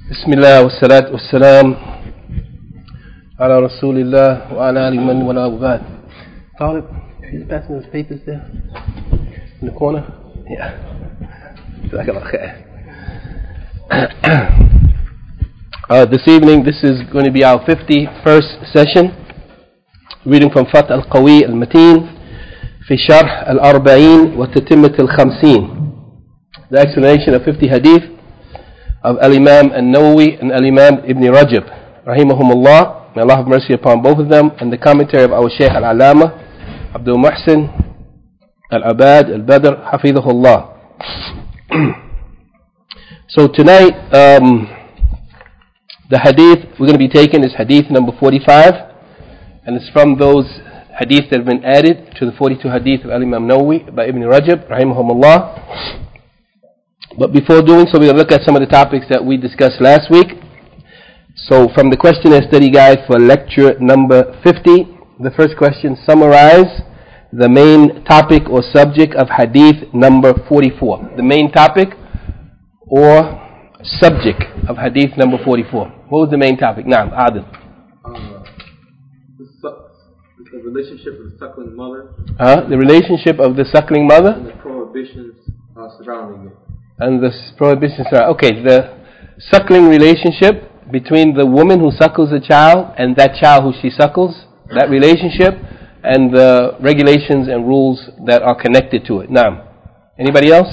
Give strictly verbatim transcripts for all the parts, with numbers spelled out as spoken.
بسم الله والصلاة والسلام على رسول الله وعلى آله من ولا وبعد. Talib, can you pass me those papers there in the corner? Yeah. uh, this evening, this is going to be our fifty-first session, reading from Fath al-Qawi al-Mateen في شرح الأربعين وتتمة الخمسين, the explanation of fifty hadith of Al-Imam An-Nawawi and Al-Imam Ibn Rajab rahimahumullah. May Allah have mercy upon both of them, and the commentary of our Shaykh Al-Alama Abdul Muhsin Al-Abad Al-Badr hafidhahullah. So tonight um, the hadith we're going to be taking is hadith number forty-five, and it's from those hadith that have been added to the forty-two hadith of Al-Imam Nawawi by Ibn Rajab rahimahumullah. But before doing so, we're going to look at some of the topics that we discussed last week. So from the questionnaire study guide for lecture number fifty, the first question: summarize the main topic or subject of hadith number forty-four. The main topic or subject of hadith number forty-four. What was the main topic? Naam, Adil. Uh, the, su- the relationship of the suckling mother. Uh, the relationship of the suckling mother. And the prohibitions uh, surrounding it. And the prohibitions are, okay, the suckling relationship between the woman who suckles a child and that child who she suckles, that relationship, and the regulations and rules that are connected to it. Naam. Anybody else?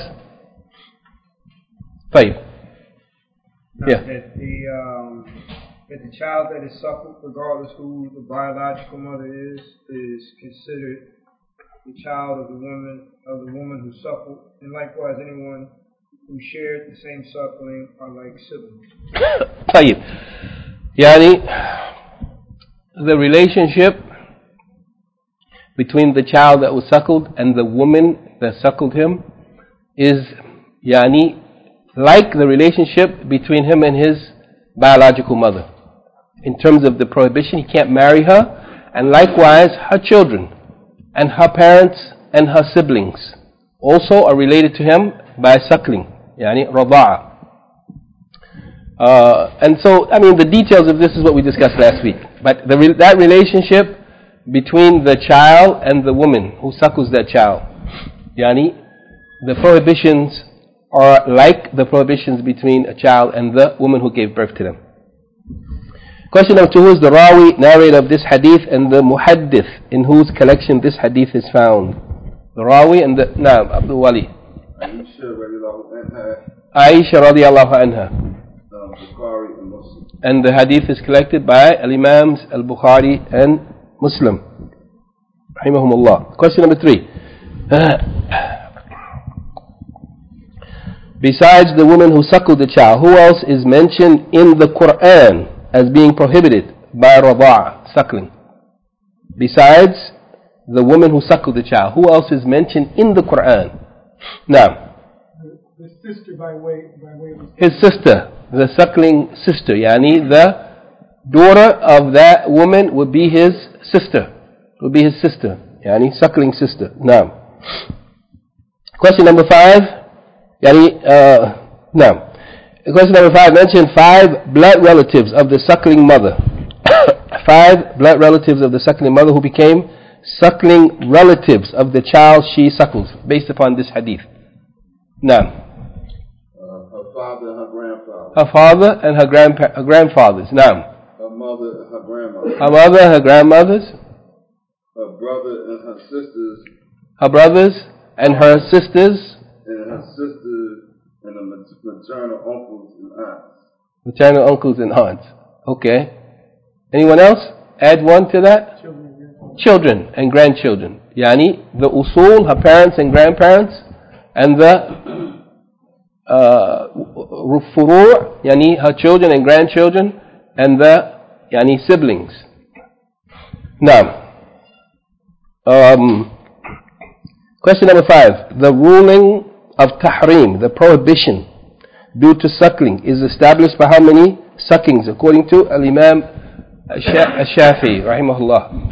Fayy. Yeah. That the, um, that the child that is suckled, regardless who the biological mother is, is considered the child of the woman of the woman who suckled, and likewise anyone who shared the same suckling are like siblings. طيب. Yani, the relationship between the child that was suckled and the woman that suckled him is yani, like the relationship between him and his biological mother. In terms of the prohibition, he can't marry her, and likewise her children and her parents and her siblings also are related to him by suckling. Yani rada'a. Uh, and so, I mean, the details of this is what we discussed last week. But the re- that relationship between the child and the woman who suckles that child, yani, the prohibitions are like the prohibitions between a child and the woman who gave birth to them. Question number two: who is the rawi, narrator of this hadith, and the muhaddith in whose collection this hadith is found? The rawi and the Naam, Abdul Wali. Aisha radiallahu anha. And the hadith is collected by Al-Imams Al-Bukhari and Muslim rahimahumullah. Question number three: besides the woman who suckled the child, who else is mentioned in the Quran as being prohibited by rada'a, suckling? Besides the woman who suckled the child, who else is mentioned in the Quran? Now, the sister by way, by way of his sister, the suckling sister, yani the daughter of that woman would be his sister, would be his sister, yani suckling sister. Now, question number five, yani, uh, now, question number five mentioned five blood relatives of the suckling mother. Five blood relatives of the suckling mother who became suckling relatives of the child she suckles, based upon this hadith. Now, father and her grandfather. Her father and her, grandpa- her grandfathers. Now, her mother and her grandmother. Her mother and her grandmothers. Her brother and her sisters. Her brothers and her sisters. And her sisters and her maternal uncles and aunts. Maternal uncles and aunts. Okay. Anyone else? Add one to that? children, Children and grandchildren. Yani, the usul, her parents and grandparents, and the Uh, furu', yani her children and grandchildren, and the yani siblings. Now, um, question number five: the ruling of tahrim, the prohibition due to suckling, is established by how many suckings, according to Al-Imam Al-Shafi'i, rahimahullah?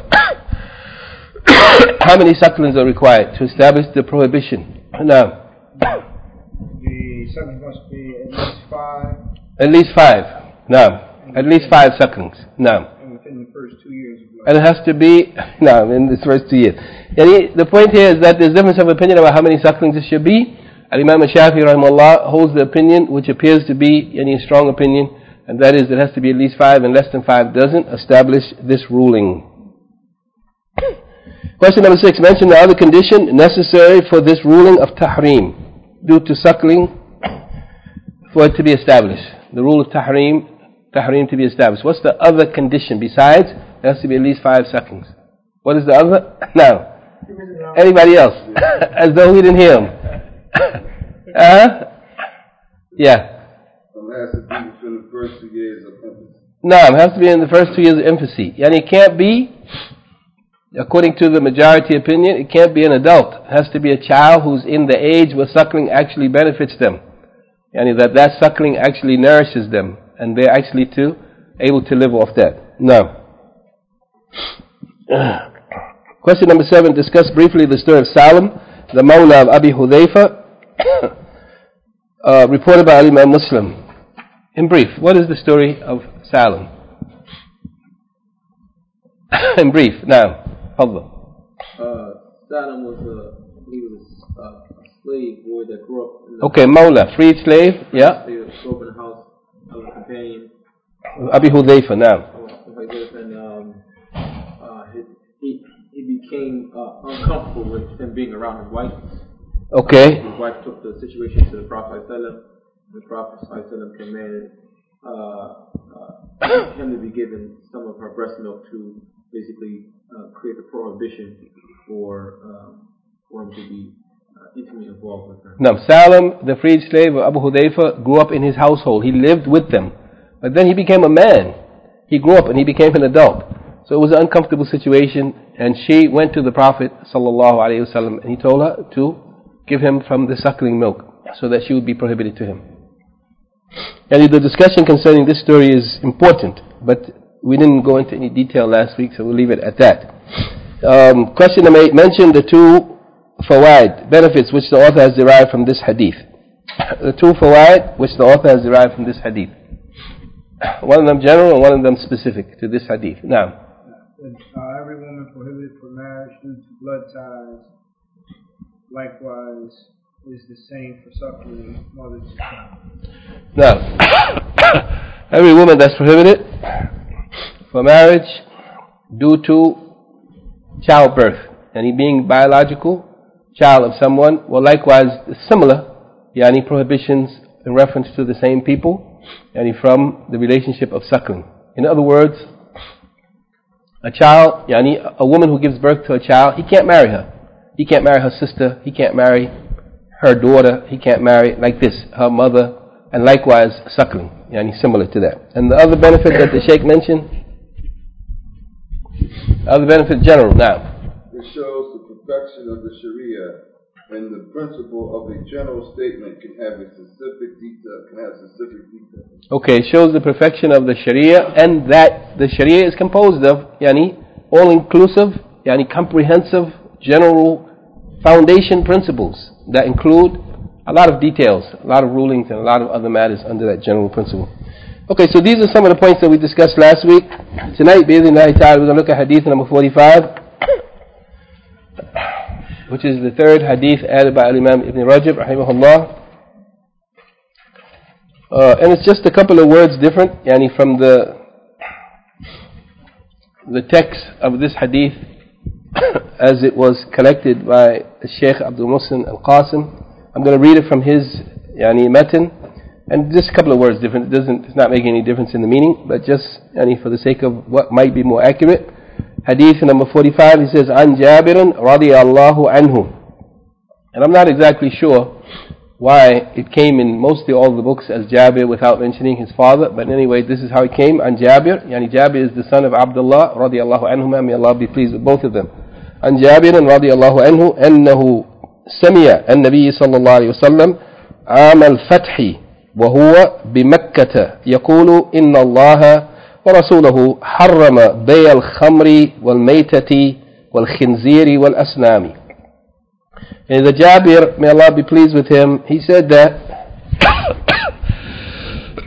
How many sucklings are required to establish the prohibition? Now, the suckling must be at least five. At least five. No. At least five sucklings. No. And within the first two years of life. And it has to be, no, in the first two years. Yani, the point here is that there's difference of opinion about how many sucklings it should be. Al-Imam al-Shafi'i rahimahullah holds the opinion which appears to be yani, a strong opinion, and that is it has to be at least five, and less than five doesn't establish this ruling. Question number six. Mention the other condition necessary for this ruling of tahrim, due to suckling, for it to be established. The rule of tahrim, tahrim to be established. What's the other condition besides there has to be at least five sucklings? What is the other? No. Anybody else? As though we didn't hear him. uh, yeah. It has to be within the first two years of infancy. No, it has to be in the first two years of infancy. And it can't be, according to the majority opinion, it can't be an adult. It has to be a child who's in the age where suckling actually benefits them. Yani that that suckling actually nourishes them, and they're actually too able to live off that. No. Question number seven. Discuss briefly the story of Salim, the Mawla of Abi Hudhayfa, uh, reported by Imam Muslim. In brief, what is the story of Salim? In brief, now, Fadl. Uh, Salim was a, he was a, a slave boy that grew up in the Okay, Mawla, freed slave, yeah. He grew up in the house of a companion. Abi Hudhayfa, now. And um, uh, he, he, he became uh, uncomfortable with him being around his wife. Okay. His wife took the situation to the Prophet ﷺ. The Prophet ﷺ commanded uh, uh, him to be given some of her breast milk to basically uh, create a prohibition for, um, for him to be uh, intimately involved with her. Now, Salim, the freed slave of Abu Hudhayfa, grew up in his household. He lived with them. But then he became a man. He grew up and he became an adult. So it was an uncomfortable situation, and she went to the Prophet ﷺ and he told her to give him from the suckling milk so that she would be prohibited to him. And the discussion concerning this story is important, but we didn't go into any detail last week, so we'll leave it at that. Um, question number eight. Mention the two fawaid, benefits, which the author has derived from this hadith. The two fawaid which the author has derived from this hadith. One of them general and one of them specific to this hadith. Now, uh, every woman prohibited from marriage due to blood ties, likewise, is the same for suckling mother's child. Now, every woman that's prohibited for marriage due to childbirth, and he being biological child of someone, well, likewise, similar, yani prohibitions in reference to the same people, yani from the relationship of suckling. In other words, a child, yani a woman who gives birth to a child, he can't marry her. He can't marry her sister, he can't marry her daughter, he can't marry, like this, her mother, and likewise suckling, yani similar to that. And the other benefit that the Sheikh mentioned, the other benefit general now. It shows the perfection of the Sharia, and the principle of a general statement can have a specific detail, can have specific detail. Okay, it shows the perfection of the Sharia, and that the Sharia is composed of, yani, all-inclusive, yani comprehensive, general foundation principles that include a lot of details, a lot of rulings, and a lot of other matters under that general principle. Okay, so these are some of the points that we discussed last week. Tonight, bi'idhnillahi ta'ala, we're going to look at hadith number forty-five, which is the third hadith added by Imam Ibn Rajab, rahimahullah. Uh, and it's just a couple of words different, yani from the the text of this hadith as it was collected by Sheikh Abdul Muhsin Al-Qasim. I'm going to read it from his yani matan, and just a couple of words different. It doesn't, it's not making any difference in the meaning, but just yani for the sake of what might be more accurate. Hadith number forty-five, he says, An Jabir radiyallahu anhu. And I'm not exactly sure why it came in mostly all the books as Jabir without mentioning his father, but anyway, this is how it came. An Jabir, yani Jabir is the son of Abdullah radiyallahu anhu, may Allah be pleased with both of them. An Jabir radiyallahu anhu, أنه سمع النبي صلى الله عليه وسلم عام الفتح وهو بمكة يقول إن الله ورسوله حرم بيع الخمر والميتة والخنزير والأسنام. And the Jabir, may Allah be pleased with him, he said that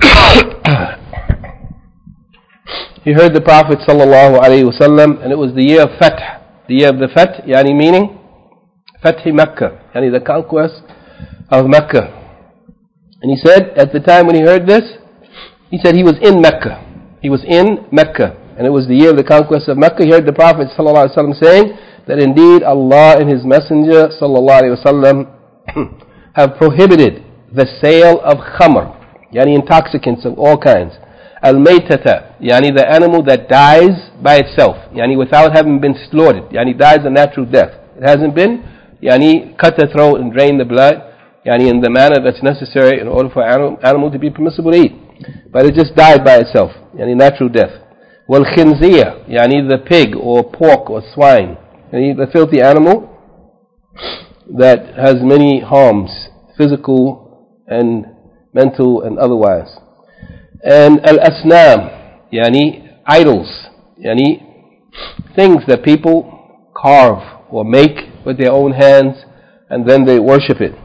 he heard the Prophet sallallahu alaihi wasallam, and it was the year of Fath. The year of the Fath, yani meaning Fath Makkah, yani the conquest of Mecca. And he said, at the time when he heard this, he said he was in Mecca. He was in Mecca. And it was the year of the conquest of Mecca. He heard the Prophet ﷺ saying that indeed Allah and His Messenger ﷺ have prohibited the sale of khamr, yani intoxicants of all kinds. Al-maytata, yani the animal that dies by itself, yani without having been slaughtered, yani dies a natural death. It hasn't been, yani cut the throat and drain the blood, yani in the manner that's necessary in order for an animal to be permissible to eat. But it just died by itself, yani natural death. Wal khinzir, yani the pig or pork or swine, yani the filthy animal that has many harms, physical and mental and otherwise. And al asnam, yani idols, yani things that people carve or make with their own hands and then they worship it.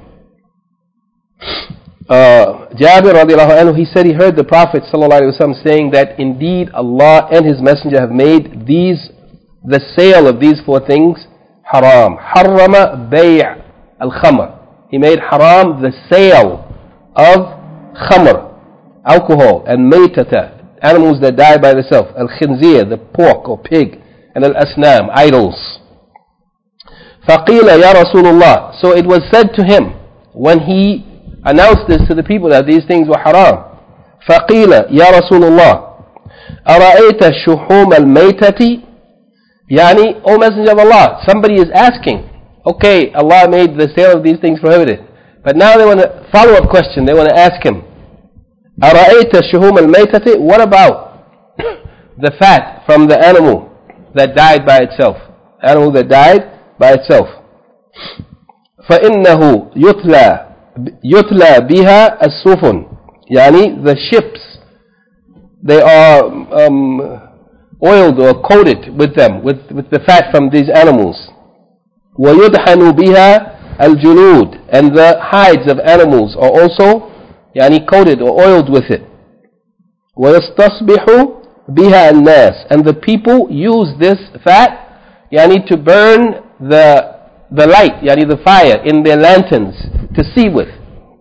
Uh, Jabir radiallahu anhu, he said he heard the Prophet sallallahu alaihi wasallam saying that indeed Allah and His Messenger have made these, the sale of these four things haram. Harrama bay' al-khamr. He made haram the sale of khamr, alcohol, and maytata, animals that die by themselves, al-khinzir, the pork or pig, and al-asnam, idols. فَقِيلَ يَا رَسُولُ اللَّهِ. So it was said to him when he announced this to the people that these things were haram. فَقِيلَ يَا رَسُولُ اللَّهِ أَرَأَيْتَ شُحُومَ الْمَيْتَةِ. Yani, O Messenger of Allah, somebody is asking, okay, Allah made the sale of these things prohibited, but now they want a follow-up question. They want to ask him, أَرَأَيْتَ شُحُومَ الْمَيْتَةِ. What about the fat from the animal that died by itself? Animal that died by itself. فَإِنَّهُ يُتْلَى يُتْلَى بِهَا السُّفُنِ. Yani the ships, they are um, oiled or coated with them, with, with the fat from these animals. وَيُدْحَنُ بِهَا الْجُلُودِ. And the hides of animals are also yani coated or oiled with it. وَيَسْتَصْبِحُ بِهَا النَّاسِ. And the people use this fat yani to burn the the light, yani the fire in their lanterns to see with.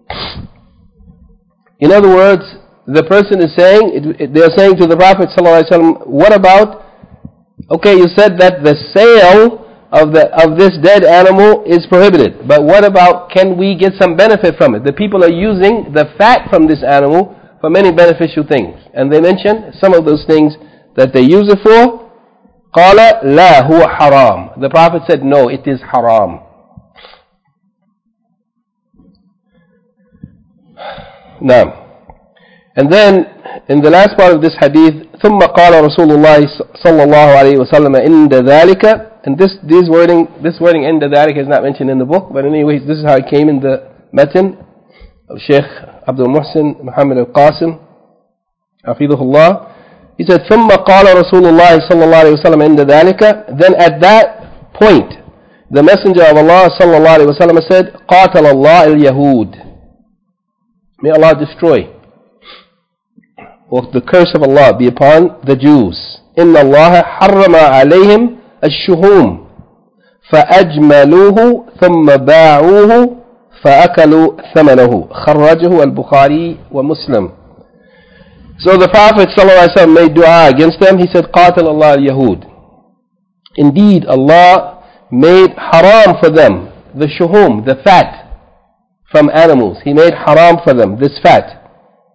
In other words, the person is saying, it, it, they are saying to the Prophet ﷺ, what about, okay, you said that the sale of the of this dead animal is prohibited, but what about, can we get some benefit from it? The people are using the fat from this animal for many beneficial things. And they mention some of those things that they use it for. قال لا هو حرام. The Prophet said, no, it is haram. Now, and then in the last part of this hadith, ثم قال رسول الله صلى الله عليه وسلم عند ذلك. And this this wording this wording عند ذلك is not mentioned in the book, but anyways, this is how it came in the matan of Sheikh Abdul Muhsin Muhammad al-Qasim حفظه الله. He said, ثم قال رسول الله صلى الله عليه وسلم عند ذلك. Then at that point, the Messenger of Allah صلى الله عليه وسلم said, قاتل الله اليهود. May Allah destroy, or the curse of Allah be upon the Jews. إن الله حرم عليهم الشحوم فأجملوه ثم باعوه فأكلوا ثمنه. خرجه البخاري ومسلم. So the Prophet ﷺ made dua against them. He said, قاتل الله اليهود. Indeed, Allah made haram for them the shuhum, the fat from animals. He made haram for them this fat.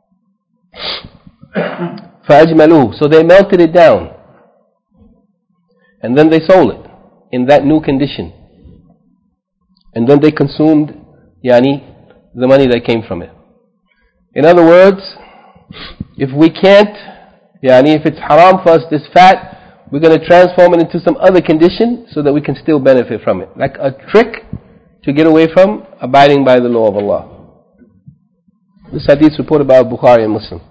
فأجملوه. So they melted it down. And then they sold it in that new condition. And then they consumed yani, the money that came from it. In other words, if we can't, yani if it's haram for us, this fat, we're going to transform it into some other condition so that we can still benefit from it. Like a trick to get away from abiding by the law of Allah. This hadith is reported by Bukhari and Muslim.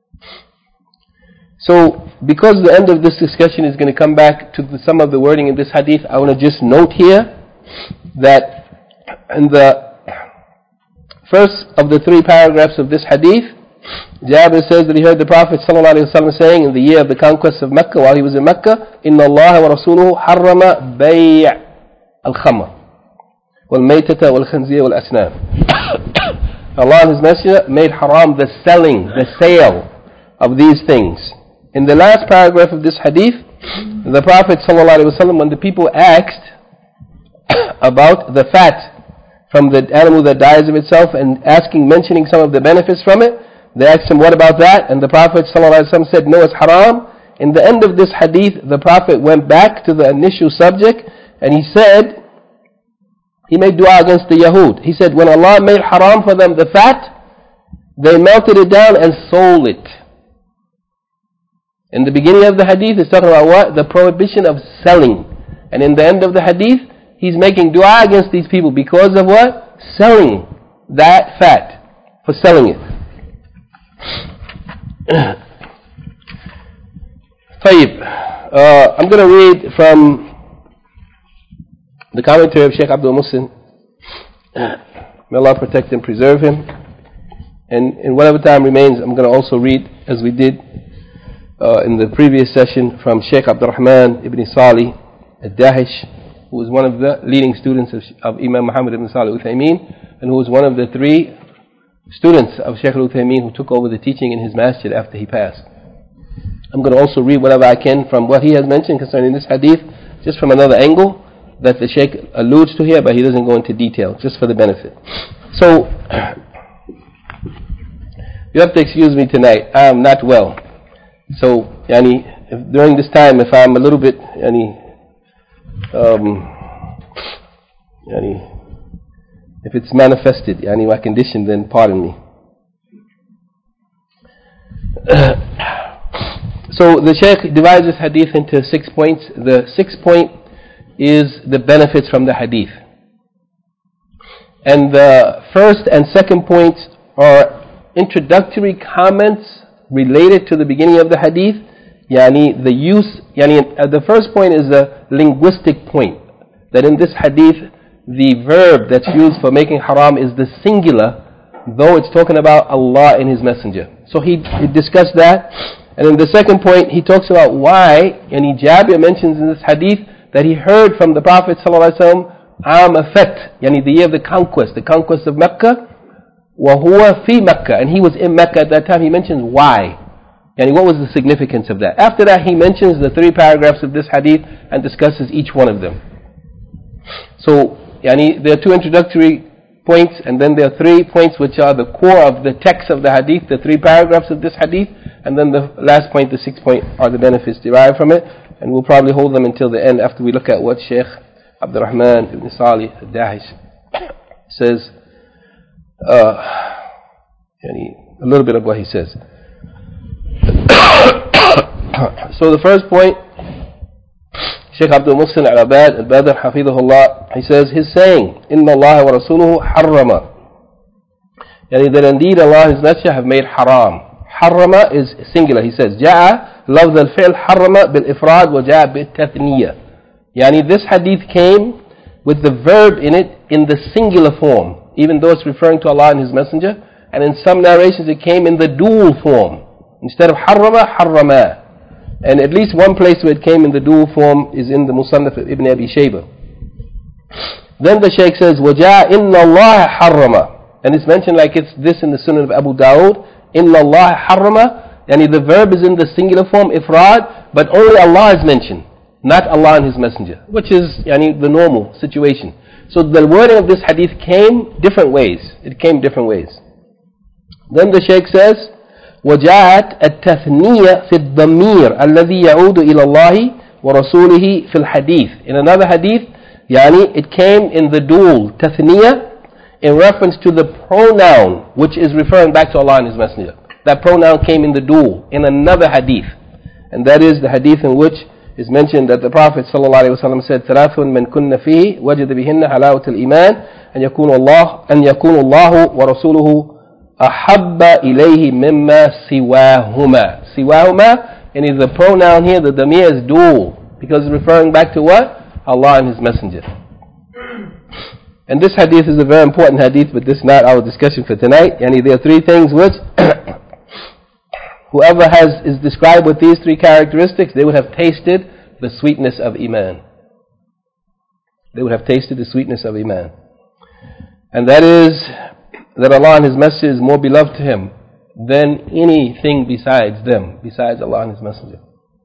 So, because the end of this discussion is going to come back to the, some of the wording in this hadith, I want to just note here that in the first of the three paragraphs of this hadith, Jabir says that he heard the Prophet ﷺ saying in the year of the conquest of Mecca, while he was in Mecca, إِنَّ اللَّهَ وَرَسُولُهُ حَرَّمَ بَيْعَ الْخَمْرِ وَالْمَيْتَةَ وَالْخَنْزِيرَ وَالْأَسْنَامِ. Allah and His Messenger made haram the selling, the sale of these things. In the last paragraph of this hadith, the Prophet ﷺ, when the people asked about the fat from the animal that dies of itself and asking, mentioning some of the benefits from it, they asked him, what about that? And the Prophet ﷺ said, no, it's haram. In the end of this hadith, the Prophet went back to the initial subject and he said, he made dua against the Yahud. He said, when Allah made haram for them the fat, they melted it down and sold it. In the beginning of the hadith, it's talking about what? The prohibition of selling. And in the end of the hadith, he's making dua against these people because of what? Selling that fat. For selling it. Tayyib. Uh, I'm going to read from the commentary of Shaykh Abdul Muhsin. May Allah protect and preserve him. And in whatever time remains, I'm going to also read, as we did uh, in the previous session, from Shaykh Abdul Rahman ibn Salih al-Dahish, who was one of the leading students of, of Imam Muhammad ibn Salih al-Uthaymeen, and who was one of the three students of Shaykh al-Uthaymeen who took over the teaching in his masjid after he passed. I'm going to also read whatever I can from what he has mentioned concerning this hadith, just from another angle that the Shaykh alludes to here, but he doesn't go into detail, just for the benefit. So, you have to excuse me tonight. I am not well. So, yani, if during this time, if I'm a little bit, yani, um, yani, if it's manifested, yani, my condition, then pardon me. So, the Shaykh divides this hadith into six points. The sixth point is the benefits from the hadith. And the first and second points are introductory comments related to the beginning of the hadith. Yani the use, yani uh, the first point is a linguistic point. That in this hadith, the verb that's used for making haram is the singular, though it's talking about Allah and His Messenger. So he, he discussed that. And in the second point, he talks about why, yani Jabir mentions in this hadith, that he heard from the Prophet ﷺ, Am Afat, yani the year of the conquest, the conquest of Mecca, وَهُوَ فِي Mecca, and he was in Mecca at that time. He mentions why, yani what was the significance of that. After that, he mentions the three paragraphs of this hadith and discusses each one of them. So, yani there are two introductory points, and then there are three points which are the core of the text of the hadith, the three paragraphs of this hadith, and then the last point, the sixth point, are the benefits derived from it. And we'll probably hold them until the end after we look at what Shaykh Abdul Rahman ibn Salih al-Dahish says. Uh, a little bit of what he says. So the first point, Shaykh Abdul Muhsin al-Abad al-Badr hafidhahullah, he says, his saying, Inna Allah wa Rasuluhu harrama. Yani that indeed Allah and His Messenger have made haram. Harrama is singular. He says, Ja'a لفظ الفعل حرم بالإفراد وجاء بالتثنية. Yani this hadith came with the verb in it in the singular form, even though it's referring to Allah and His Messenger. And in some narrations it came in the dual form. Instead of harrama, harrama. And at least one place where it came in the dual form is in the Musannaf of Ibn Abi Shayba. Then the Shaykh says, وَجَاءَ إِنَّ اللَّهَ حَرَّمَ. And it's mentioned like it's this in the Sunan of Abu Dawud. إِنَّ اللَّهَ حَرَّمَ. Yani the verb is in the singular form, ifrad, but only Allah is mentioned, not Allah and His Messenger, which is yani, the normal situation. So the wording of this hadith came different ways. It came different ways. Then the Shaykh says, وَجَاءَتْ التَّثْنِيَةِ فِي الضَّمِيرِ الَّذِي يَعُودُ إِلَى اللَّهِ وَرَسُولِهِ فِي الْحَدِيثِ. In another hadith, yani it came in the dual, tathniya, in reference to the pronoun, which is referring back to Allah and His Messenger. That pronoun came in the dual, in another hadith. And that is the hadith in which is mentioned that the Prophet ﷺ said, ثَلَاثٌ مَنْ كُنَّ فِيهِ وَجَدَ بِهِنَّ حَلَاوَةَ الْإِيمَانِ أَنْ يَكُونَ اللَّهُ أَنْ يَكُونَ اللَّهُ وَرَسُولُهُ أَحَبَّ إِلَيْهِ مِمَّا سِوَاهُمَا. Siwahuma, and is the pronoun here, the damir is dual, because it's referring back to what? Allah and His Messenger. And this hadith is a very important hadith, but this is not our discussion for tonight. Yani there are three things which whoever has is described with these three characteristics, they would have tasted the sweetness of Iman. They would have tasted the sweetness of Iman. And that is that Allah and His Messenger is more beloved to him than anything besides them, besides Allah and His Messenger.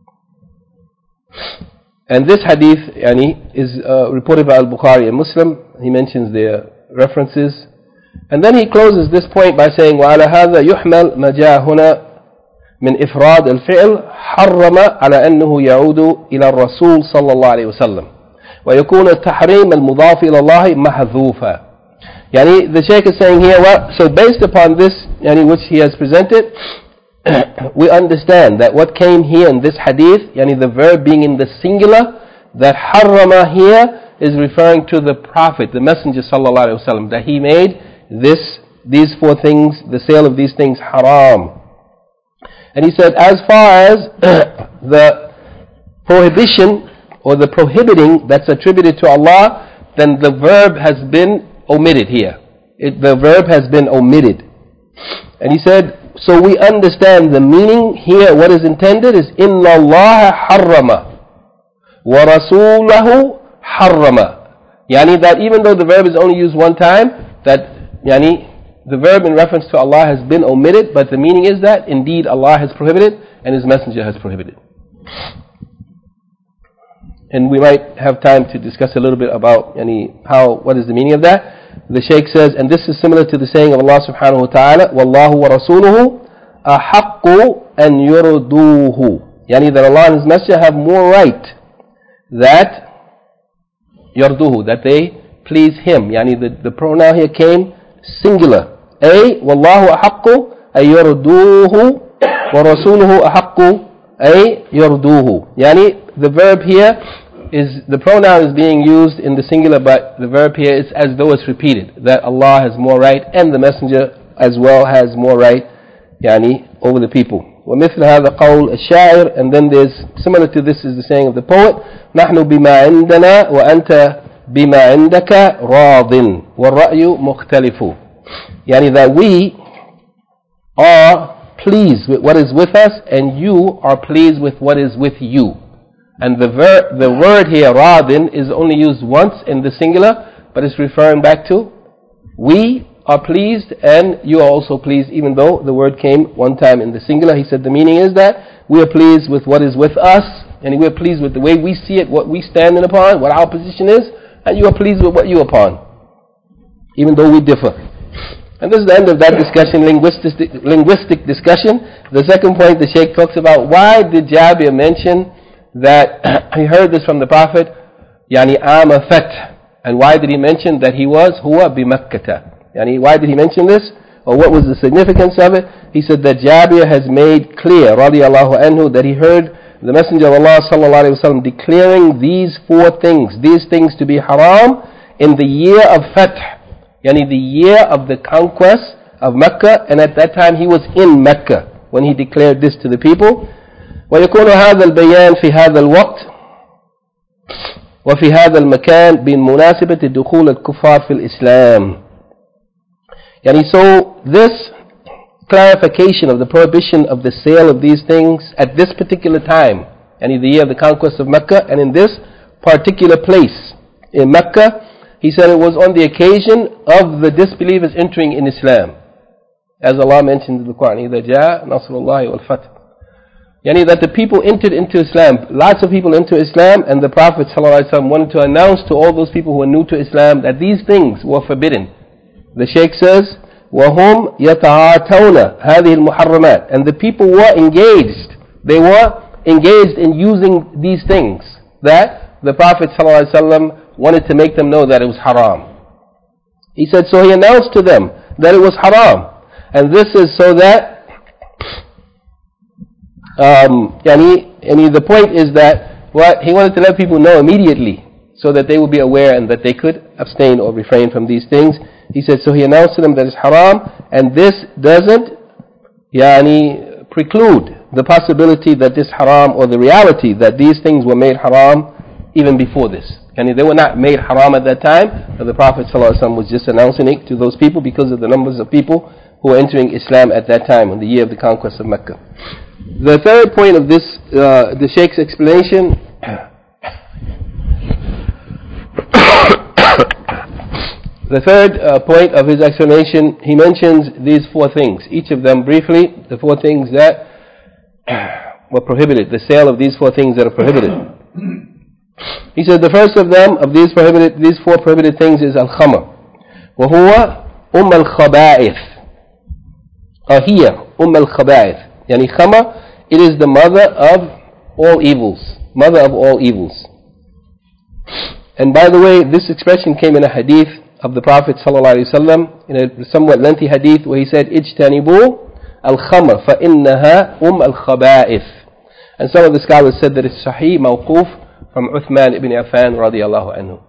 And this hadith yani, is uh, reported by Al-Bukhari and Muslim. He mentions their references. And then he closes this point by saying, وَعَلَى هَذَا يُحْمَلْ مَا جَاءَ هُنَا من إفراد الفعل حرم على أنه يعود إلى الرسول صلى الله عليه وسلم ويكون التحريم المضاف إلى الله محذوفا. Yani, the Shaykh is saying here, well, so based upon this, yani, which he has presented, we understand that what came here in this hadith, yani, the verb being in the singular, that harrama here is referring to the Prophet, the Messenger sallallahu alaihi wasallam, that he made this, these four things, the sale of these things haram. And he said, as far as the prohibition or the prohibiting that's attributed to Allah, then the verb has been omitted here. It, the verb has been omitted. And he said, so we understand the meaning here, what is intended is Inna Allah harrama wa rasulahu harrama. Yani that even though the verb is only used one time, that yani the verb in reference to Allah has been omitted, but the meaning is that indeed Allah has prohibited and His Messenger has prohibited. And we might have time to discuss a little bit about yani, how, what is the meaning of that. The Shaykh says, and this is similar to the saying of Allah subhanahu wa ta'ala, وَاللَّهُ وَرَسُولُهُ أَحَقُّ أَن يُرْدُوهُ. Yani that Allah and His Messenger have more right that يَرْدُوهُ, that they please Him. Yani the, the pronoun here came singular. أي والله أحق أن يرضوه ورسوله أحق أن يرضوه. Yani the verb here is, the pronoun is being used in the singular, but the verb here is as though it's repeated, that Allah has more right and the Messenger as well has more right yani over the people. ومثل هذا قول الشاعر, and then there's, similar to this is the saying of the poet, نحن بما عندنا وأنت بما عندك راض والرأي مختلف. Yani that we are pleased with what is with us and you are pleased with what is with you. And the ver- the word here, radin, is only used once in the singular, but it's referring back to we are pleased and you are also pleased, even though the word came one time in the singular. He said the meaning is that we are pleased with what is with us, and we are pleased with the way we see it, what we stand upon, what our position is, and you are pleased with what you are upon, even though we differ. And this is the end of that discussion, linguistic, linguistic discussion. The second point, the Shaykh talks about, why did Jabir mention that he heard this from the Prophet, yani Ama Fath, and why did he mention that he was huwa bi Makkah? Yani why did he mention this? Or what was the significance of it? He said that Jabir has made clear, radiallahu anhu, that he heard the Messenger of Allah sallallahu alaihi wasallam declaring these four things, these things to be haram in the year of Fath, yani the year of the conquest of Mecca, and at that time he was in Mecca when he declared this to the people. ويكون هذا البيان في هذا الوقت وفي هذا المكان بمناسبة دخول الكفار في الإسلام. Yani so this clarification of the prohibition of the sale of these things at this particular time, yani the year of the conquest of Mecca, and in this particular place in Mecca, he said it was on the occasion of the disbelievers entering in Islam, as Allah mentioned in the Quran, إِذَا جَاءَ نَصْرُ اللَّهِ وَالْفَتْحُ. Yani that the people entered into Islam, lots of people into Islam, and the Prophet ﷺ wanted to announce to all those people who were new to Islam that these things were forbidden. The Shaykh says, وَهُمْ يَتَعَاتَوْنَ هَذِهِ الْمُحَرَّمَاتِ, and the people were engaged, they were engaged in using these things that the Prophet ﷺ wanted to make them know that it was haram. He said, so he announced to them that it was haram, and this is so that Um, yani, yani the point is that what he wanted to let people know immediately, so that they would be aware and that they could abstain or refrain from these things. He said, so he announced to them that it's haram, and this doesn't yani, preclude the possibility that this haram, or the reality that these things were made haram even before this. Yani they were not made haram at that time, but the Prophet ﷺ was just announcing it to those people because of the numbers of people who were entering Islam at that time, in the year of the conquest of Mecca. The third point of this, uh, the Shaykh's explanation, the third uh, point of his explanation, he mentions these four things, each of them briefly, the four things that were prohibited, the sale of these four things that are prohibited. He said the first of them, of these prohibited, these four prohibited things is al-khamr. وهو أم الخبائث. Uh, here, أم الخبائث. Yani khamr, it is the mother of all evils. Mother of all evils. And by the way, this expression came in a hadith of the Prophet ﷺ, in a somewhat lengthy hadith where he said, اجتنبوا الخمر فإنها أم الخبائث. And some of the scholars said that it's sahih, mawquf, from Uthman ibn Affan radiallahu anhu.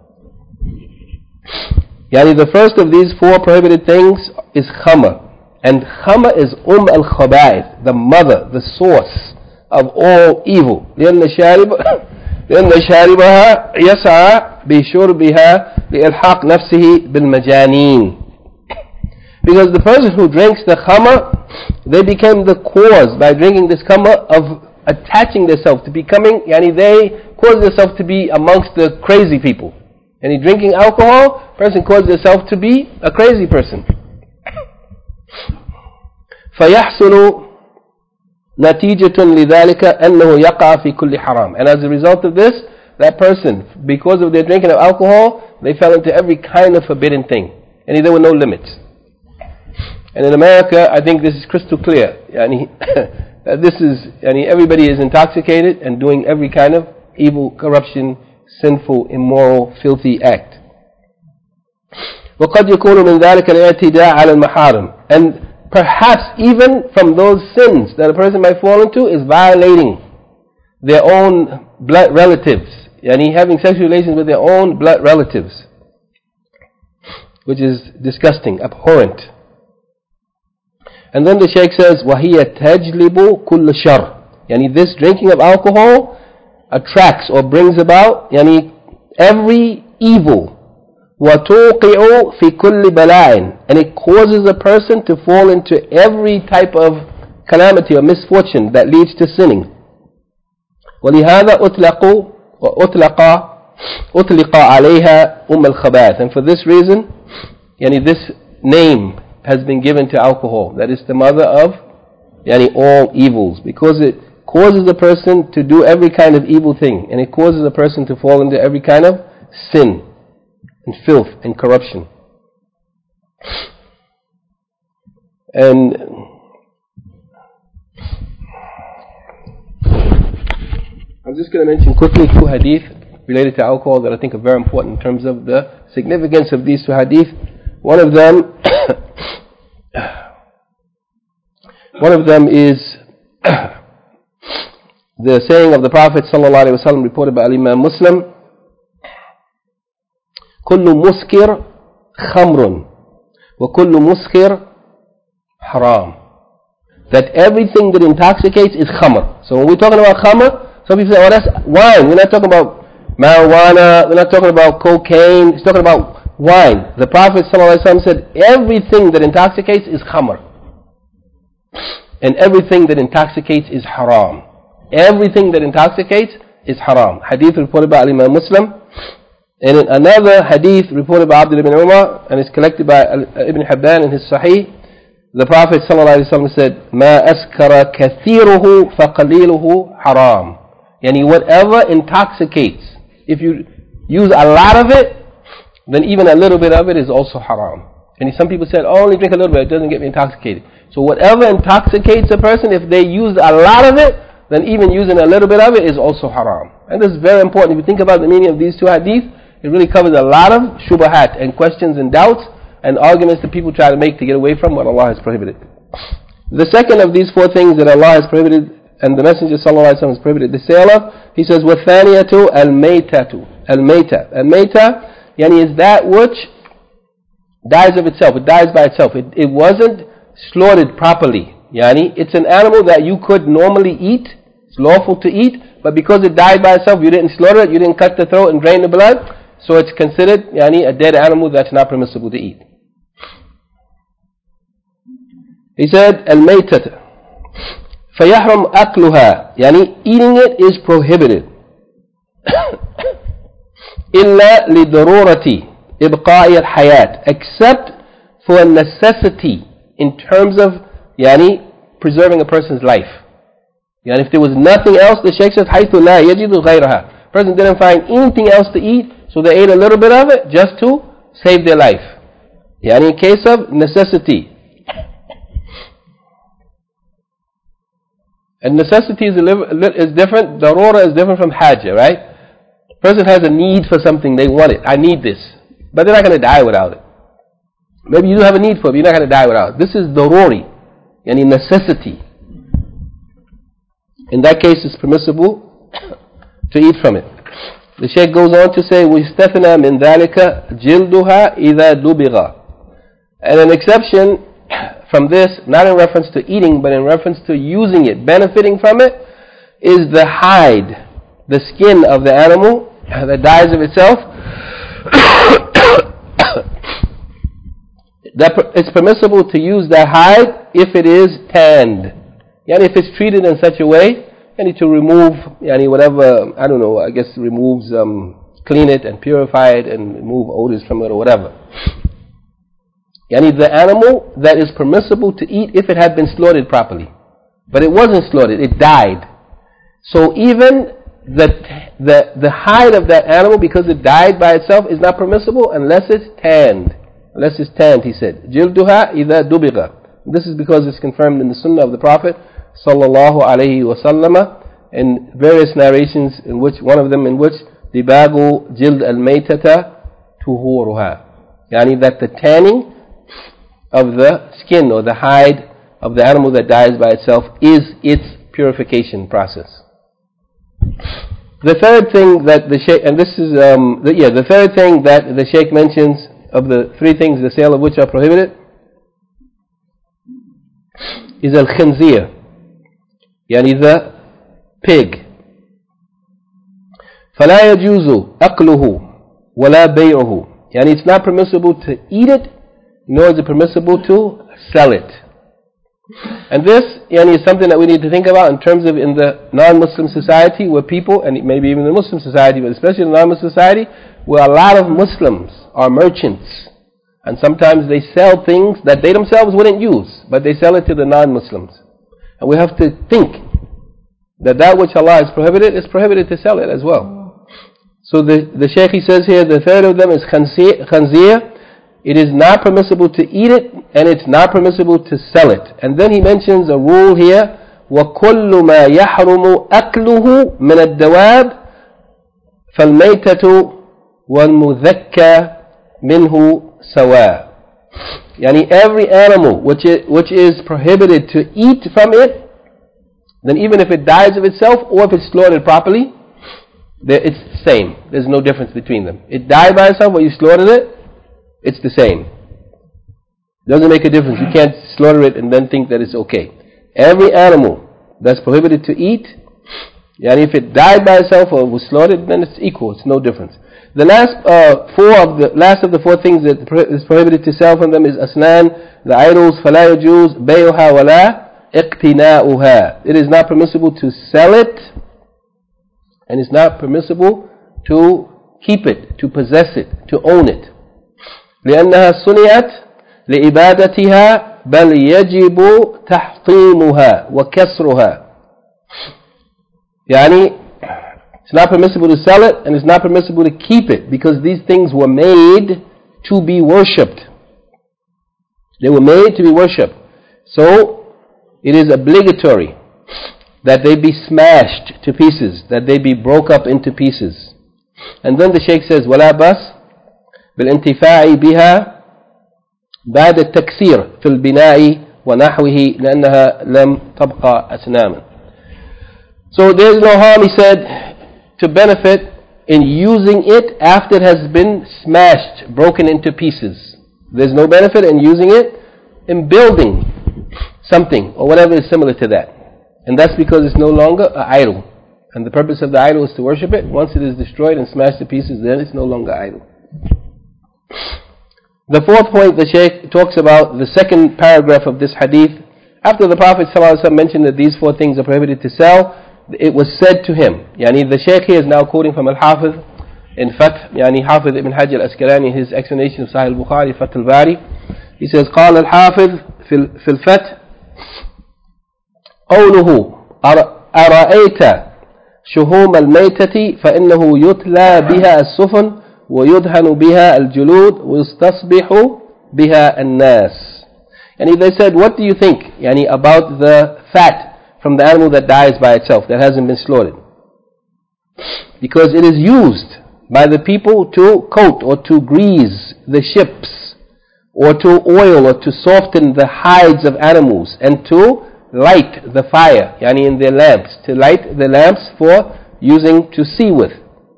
Yani the first of these four prohibited things is khamr. And khamr is um al-khaba'ith, the mother, the source of all evil. لأن شارب لأن شاربها يسعى بشربها لإلحاق نفسه بالمجانين. Because the person who drinks the khamr, they became the cause by drinking this khamr of attaching themselves to becoming, yani they cause themselves to be amongst the crazy people. And he drinking alcohol, person causes himself to be a crazy person. فيحصل نتيجة لذلك أنه يقع في كل حرام. And as a result of this, that person, because of their drinking of alcohol, they fell into every kind of forbidden thing. And there were no limits. And in America, I think this is crystal clear. Yani, this is, yani everybody is intoxicated and doing every kind of evil, corruption, sinful, immoral, filthy act. وقد يكون من ذلك الاعتداء على المحارم. And perhaps even from those sins that a person might fall into is violating their own blood relatives. Yani having sexual relations with their own blood relatives, which is disgusting, abhorrent. And then the Shaykh says, وَهِيَ تَجْلِبُ كُلَّ شَرٍ. Yani this drinking of alcohol attracts or brings about yani every evil. وَتُوقِعُ فِي كُلِّ بَلَاءٍ. And it causes a person to fall into every type of calamity or misfortune that leads to sinning. وَلِهَذَا أُطْلَقُ وَأُطْلَقَ أُطْلِقَ عَلَيْهَا أُمَّ الْخَبَائِث. And for this reason, yani this name has been given to alcohol, that is the mother of yani all evils, because it causes a person to do every kind of evil thing, and it causes a person to fall into every kind of sin and filth and corruption. And I'm just going to mention quickly two hadith related to alcohol that I think are very important in terms of the significance of these two hadith. One of them One of them is the saying of the Prophet ﷺ reported by Imam Muslim, كل مسكر خمر وكل مسكر حرام. That everything that intoxicates is khamr. So when we're talking about khamr, some people say, oh, that's wine. We're not talking about marijuana. We're not talking about cocaine. He's talking about wine. The Prophet ﷺ said, everything that intoxicates is khamr. And everything that intoxicates is haram. Everything that intoxicates is haram. Hadith reported by Imam Muslim. And in another hadith reported by Abdullah ibn Umar, and is collected by Ibn Hibban in his Sahih, the Prophet ﷺ said, مَا أَسْكَرَ كَثِيرُهُ فَقَلِيلُهُ حَرَامٌ. Yani whatever intoxicates, if you use a lot of it, then even a little bit of it is also haram. And some people said, oh, only drink a little bit, it doesn't get me intoxicated. So whatever intoxicates a person, if they use a lot of it, then even using a little bit of it is also haram. And this is very important. If you think about the meaning of these two hadith, it really covers a lot of shubahat and questions and doubts and arguments that people try to make to get away from what Allah has prohibited. The second of these four things that Allah has prohibited and the Messenger ﷺ has prohibited the sale of, he says, وَالثَّانِيَةُ الْمَيْتَةُ Al-Mayta. Al-Mayta, yani is that which dies of itself. It dies by itself. It, it wasn't slaughtered properly. Yani it's an animal that you could normally eat. It's lawful to eat, but because it died by itself, you didn't slaughter it, you didn't cut the throat and drain the blood, so it's considered yani a dead animal that's not permissible to eat. He said, الميتة فيحرم أكلها, يعني eating it is prohibited. إلا لضرورة إبقاء الحياة, except for a necessity in terms of يعني preserving a person's life. يعني if there was nothing else, the Shaykh says حيث لا يجد غيرها. Person didn't find anything else to eat, so they ate a little bit of it just to save their life. يعني in case of necessity. And necessity is, a li- is different. Darura is different from haja, right? Person has a need for something, they want it. I need this. But they're not going to die without it. Maybe you do have a need for it, but you're not going to die without it. This is daruri, yani necessity. In that case, it's permissible to eat from it. The Shaykh goes on to say, وَيُسْتَثْنَى مِنْ ذَلِكَ جِلْدُهَا إِذَا دُبِغَ. And an exception from this, not in reference to eating, but in reference to using it, benefiting from it, is the hide, the skin of the animal that dies of itself. That it's permissible to use that hide if it is tanned. Yani if it's treated in such a way, you need to remove yani whatever, I don't know, I guess removes, um, clean it and purify it and remove odors from it or whatever. Yani the animal that is permissible to eat if it had been slaughtered properly. But it wasn't slaughtered, it died. So even the, the, the hide of that animal, because it died by itself, is not permissible unless it's tanned. Unless it's tanned, he said. Jilduha idha dubiga. This is because it's confirmed in the sunnah of the Prophet sallallahu alayhi wa sallama in various narrations, in which, one of them in which, dibagu jild al-maytata tuhuruha. Yani that the tanning of the skin or the hide of the animal that dies by itself is its purification process. The third thing that the Shaykh, and this is, um, the, yeah, the third thing that the Shaykh mentions of the three things, the sale of which are prohibited, is al-khinzir, yani the pig. فَلَا يَجُوزُ أَقْلُهُ وَلَا بَيْعُهُ. Yani it's not permissible to eat it, nor is it permissible to sell it. And this yani, is something that we need to think about in terms of in the non-Muslim society where people, and maybe even the Muslim society, but especially in the non-Muslim society, where a lot of Muslims are merchants. And sometimes they sell things that they themselves wouldn't use, but they sell it to the non-Muslims. And we have to think that that which Allah has prohibited is prohibited to sell it as well. So the, the Shaykh he says here, the third of them is khanzir. It is not permissible to eat it, and it's not permissible to sell it. And then he mentions a rule here, وَكُلُّ مَا يَحْرُمُ أَكْلُهُ مِنَ الدَّوَابِ فَالْمَيْتَةُ وَالْمُذَكَّى مِنْهُ سَوَاء. Yani every animal which is, which is prohibited to eat from it, then even if it dies of itself or if it's slaughtered properly, it's the same. There's no difference between them. It died by itself or you slaughtered it, it's the same. Doesn't make a difference. You can't slaughter it and then think that it's okay. Every animal that's prohibited to eat, yani if it died by itself or was slaughtered, then it's equal. It's no difference. The last uh, four of the last of the four things that is prohibited to sell from them is asnan, the idols. فَلَا يَجُوزُ بَيْعُهَا وَلَا اقْتِنَاؤُهَا. It is not permissible to sell it, and it's not permissible to keep it, to possess it, to own it. لأنها صنعت لإبادتها بل يجب تحطيمها وكسرها. يعني it's not permissible to sell it and it's not permissible to keep it because these things were made to be worshipped. They were made to be worshipped. So it is obligatory that they be smashed to pieces, that they be broke up into pieces. And then the Shaykh says, وَلَا بَسْ بالانتفاع بها بعد التكسير في البناء ونحوه لأنها لم تبقى أسناما. So there is no harm, he said, to benefit in using it after it has been smashed, broken into pieces. There's no benefit in using it in building something or whatever is similar to that. And that's because it's no longer an idol. And the purpose of the idol is to worship it. Once it is destroyed and smashed to pieces, then it's no longer idol. The fourth point the Shaykh talks about, the second paragraph of this hadith, After the Prophet ﷺ mentioned that these four things are prohibited to sell, it was said to him, yani the Shaykh here is now quoting from Al-Hafiz in Fath, yani Hafiz ibn Hajj al-Asqalani, his explanation of Sahih al-Bukhari, Fath al-Bari. He says, قال الحافظ في الفتح قوله أرأيت شهوم الميتة فإنه يتلى بها السفن ويدهن بها الجلود ويستصبح بها الناس. And they said, what do you think yani, about the fat from the animal that dies by itself, that hasn't been slaughtered? Because it is used by the people to coat or to grease the ships, or to oil or to soften the hides of animals, and to light the fire, yani in their lamps, to light the lamps for using to see with.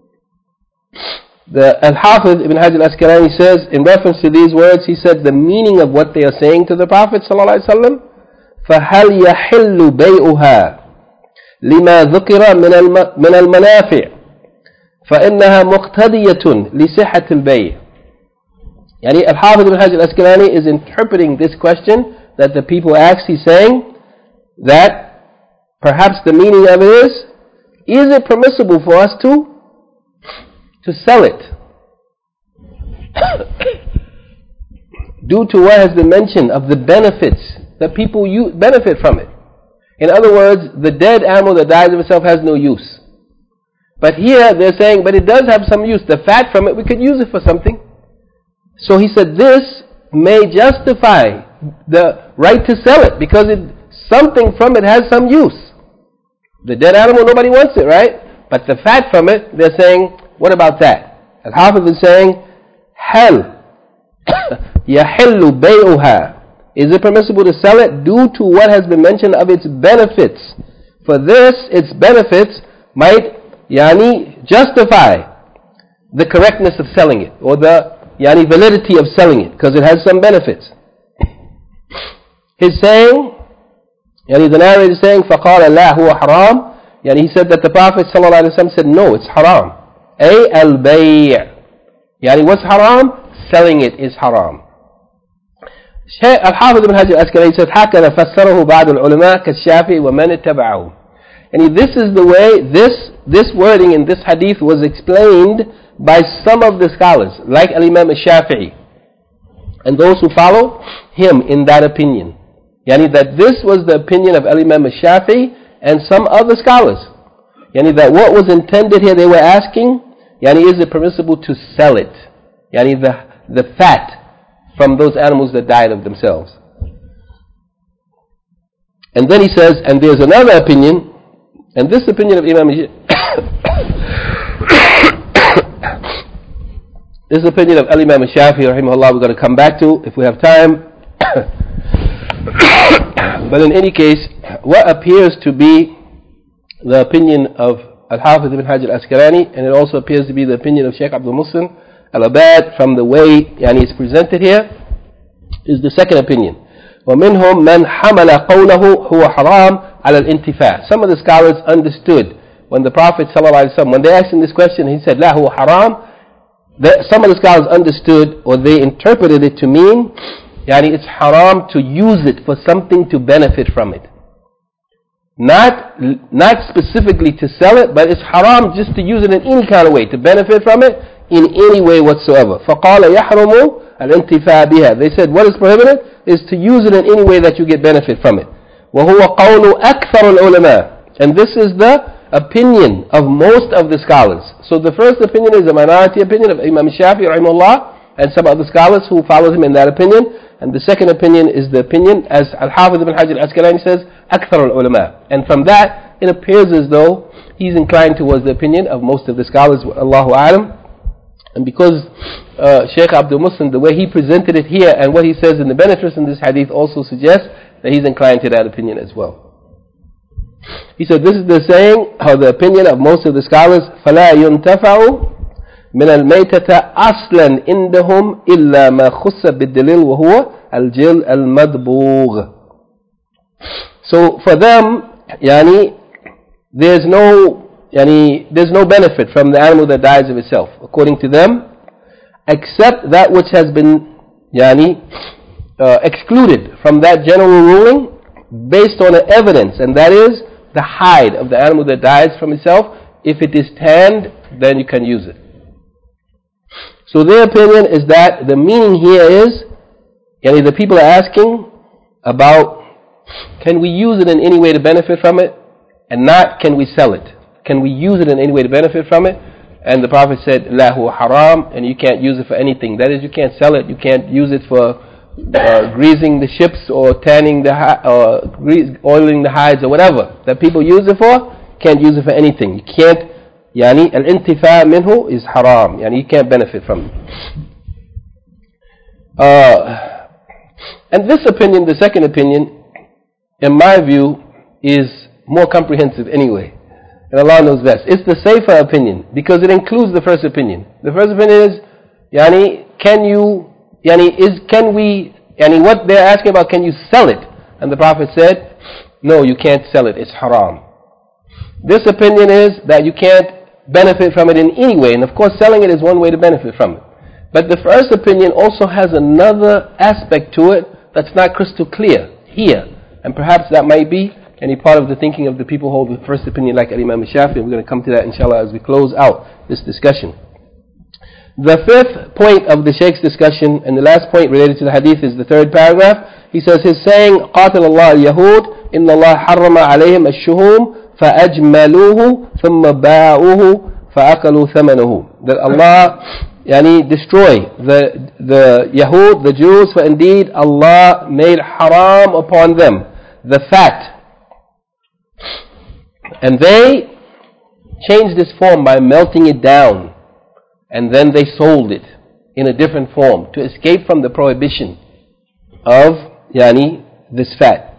The Al-Hafiz ibn Hajj al-Asqalani says, in reference to these words, he said the meaning of what they are saying to the Prophet ﷺ, فَهَلْ يَحِلُّ بَيْءُهَا لِمَا ذُكِرَ مِنَ الْمَنَافِعِ فَإِنَّهَا مُقْتَدِيَةٌ لِصِحَّةِ الْبَيْءِ. Yani Al-Hafiz ibn Hajj al-Asqalani is interpreting this question that the people asked. He's saying that perhaps the meaning of it is, is it permissible for us to to sell it due to what has been mentioned of the benefits that people use, benefit from it? In other words, the dead animal that dies of itself has no use. But here they're saying, but it does have some use. The fat from it, we could use it for something. So he said this may justify the right to sell it, because it, something from it has some use. The dead animal, nobody wants it, right? But the fat from it, they're saying, what about that? Al-Hafiz is saying, hal yahillu bay'uha. Is it permissible to sell it due to what has been mentioned of its benefits? For this, its benefits might yani justify the correctness of selling it, or the yani validity of selling it, because it has some benefits. He's saying, yani the narrator is saying, فَقَالَ لَا هُوَ حَرَامٌ. Yani he said that the Prophet ﷺ said, no, it's haram. أي البيع. Yani what's haram? Selling it is haram. Al-Hafiz ibn Hajj al-Asqalani said, هكذا فسره بعض العلماء كالشافعي ومن اتبعه. And this is the way, this, this wording in this hadith was explained by some of the scholars, like Al-Imam al-Shafi'i, and those who follow him in that opinion. Yani that this was the opinion of Al-Imam al-Shafi'i and some other scholars. Yani that what was intended here, they were asking, yani is it permissible to sell it? Yani the, the fat from those animals that died of themselves. And then he says, and there's another opinion, and this opinion of Imam this opinion of Al-Imam al-Shafi'i rahimahullah, we're going to come back to if we have time. But in any case, what appears to be the opinion of Al-Hafiz ibn Hajj al-Asqalani, and it also appears to be the opinion of Shaykh Abdul Muhsin Al-Abad from the way yani it's presented here, is the second opinion. وَمِنْهُمْ مَنْ حَمَلَ قَوْلَهُ هُوَ حَرَامٌ عَلَى الْإِنْتِفَاءِ. Some of the scholars understood when the Prophet ﷺ, when they asked him this question, he said, لَا هُوَ حَرَامٌ. Some of the scholars understood, or they interpreted it to mean, yani it's haram to use it for something to benefit from it. Not, not specifically to sell it, but it's haram just to use it in any kind of way, to benefit from it in any way whatsoever. فَقَالَ يَحْرُمُ الْإِنْتِفَاءَ بِهَا. They said what is prohibited is to use it in any way that you get benefit from it. وَهُوَ قَوْلُ أَكْثَرُ الْعُلَمَاءِ. And this is the opinion of most of the scholars. So the first opinion is a minority opinion of Imam Shafi'i rahimahullah and some other scholars who followed him in that opinion. And the second opinion is the opinion, as Al-Hafiz ibn Hajj al-Asqalani says, أكثر العلماء. And from that, it appears as though he's inclined towards the opinion of most of the scholars, Allahu A'lam. And because uh, Shaykh Abdul Muhsin, the way he presented it here and what he says in the benefits in this hadith also suggests that he's inclined to that opinion as well. He said this is the saying or the opinion of most of the scholars, فَلَا يُنْتَفَعُ من الميتة أصلا عندهم إلا ما خص بالدليل وهو الجلد المدبوغ. So for them, yani, there's no, yani, there's no benefit from the animal that dies of itself, according to them, except that which has been, yani, uh, excluded from that general ruling based on an evidence, and that is the hide of the animal that dies from itself. If it is tanned, then you can use it. So their opinion is that the meaning here is, yani the people are asking about, can we use it in any way to benefit from it, and not can we sell it? Can we use it in any way to benefit from it? And the Prophet said, La huwa haram, and you can't use it for anything. That is, you can't sell it, you can't use it for uh, greasing the ships or tanning the hi- or grease, oiling the hides or whatever that people use it for. Can't use it for anything. You can't, yani al-intifa minhu is haram. Yani you can't benefit from it. Uh, and this opinion, the second opinion, in my view, is more comprehensive anyway. And Allah knows best. It's the safer opinion because it includes the first opinion. The first opinion is, yani, can you, yani, is, can we, yani, what they're asking about, can you sell it? And the Prophet said, no, you can't sell it, it's haram. This opinion is that you can't benefit from it in any way. And of course, selling it is one way to benefit from it. But the first opinion also has another aspect to it that's not crystal clear here. And perhaps that might be any part of the thinking of the people who hold the first opinion like Imam Shafi. We're going to come to that inshallah as we close out this discussion. The fifth point of the Shaykh's discussion and the last point related to the hadith is the third paragraph. He says his saying, قاتل الله اليهود إن الله حرم عليهم الشهوم فأجملوه ثم باعوه فأكلوا ثمنه. That Allah yani, destroy the, the Yahud, the Jews, for indeed Allah made haram upon them the fat. And they changed this form by melting it down. And then they sold it in a different form to escape from the prohibition of yani, this fat.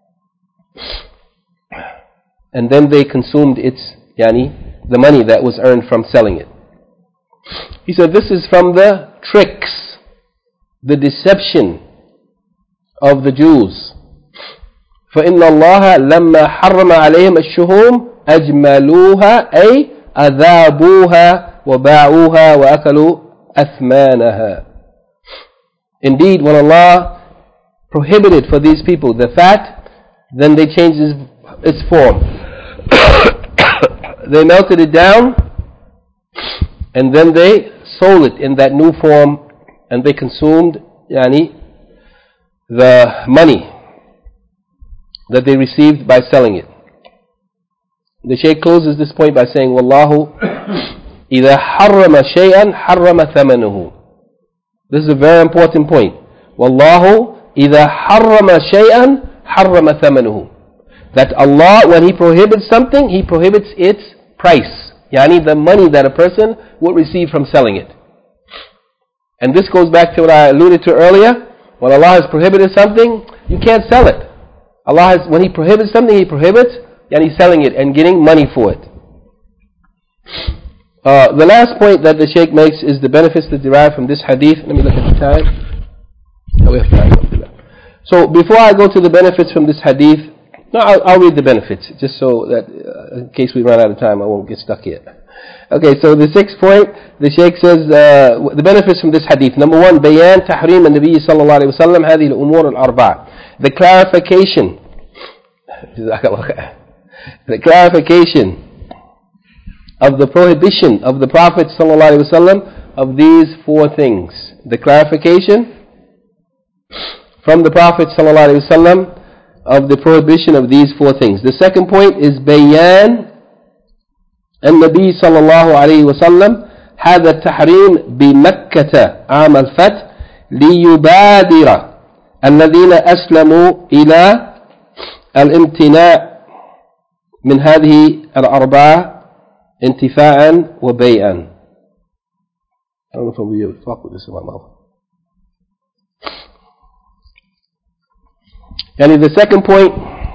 And then they consumed its, yani, the money that was earned from selling it. He said this is from the tricks, the deception of the Jews. فإن الله لما حرم عليهم الشهوم أجملوها أي أذابوها وباعوها وأكلوا أثمانها. Indeed, when Allah prohibited for these people the fat, then they changed its, its form. They melted it down and then they sold it in that new form and they consumed yani, the money that they received by selling it. The Shaykh closes this point by saying, Wallahu إذا حرم شيئا حرم ثمنه. This is a very important point. Wallahu إذا حرم شيئا حرم ثمنه. That Allah, when He prohibits something, He prohibits its price. Yani the money that a person would receive from selling it. And this goes back to what I alluded to earlier. When Allah has prohibited something, you can't sell it. Allah has, when He prohibits something, He prohibits, and He's selling it and getting money for it. Uh, the last point that the Shaykh makes is the benefits that derive from this hadith. Let me look at the time. Oh, we have time. So before I go to the benefits from this hadith, no, I'll, I'll read the benefits, just so that uh, in case we run out of time, I won't get stuck here. Okay, so the sixth point, the Shaykh says uh, the benefits from this hadith. Number one, بيان تحريم النبي صلى الله عليه وسلم هذه الأمور الأربعة. The clarification, the clarification of the prohibition of the Prophet صلى الله عليه وسلم of these four things. The clarification from the Prophet صلى الله عليه وسلم of the prohibition of these four things. The second point is بيان النبي صلى الله عليه وسلم هذا التحريم بمكة عام الفتح ليبادر الذين أسلموا إلى الامتناع من هذه الأربعة انتفاعا وبيعا. I don't know if I'll be able to talk with this in my mouth. And in the second point,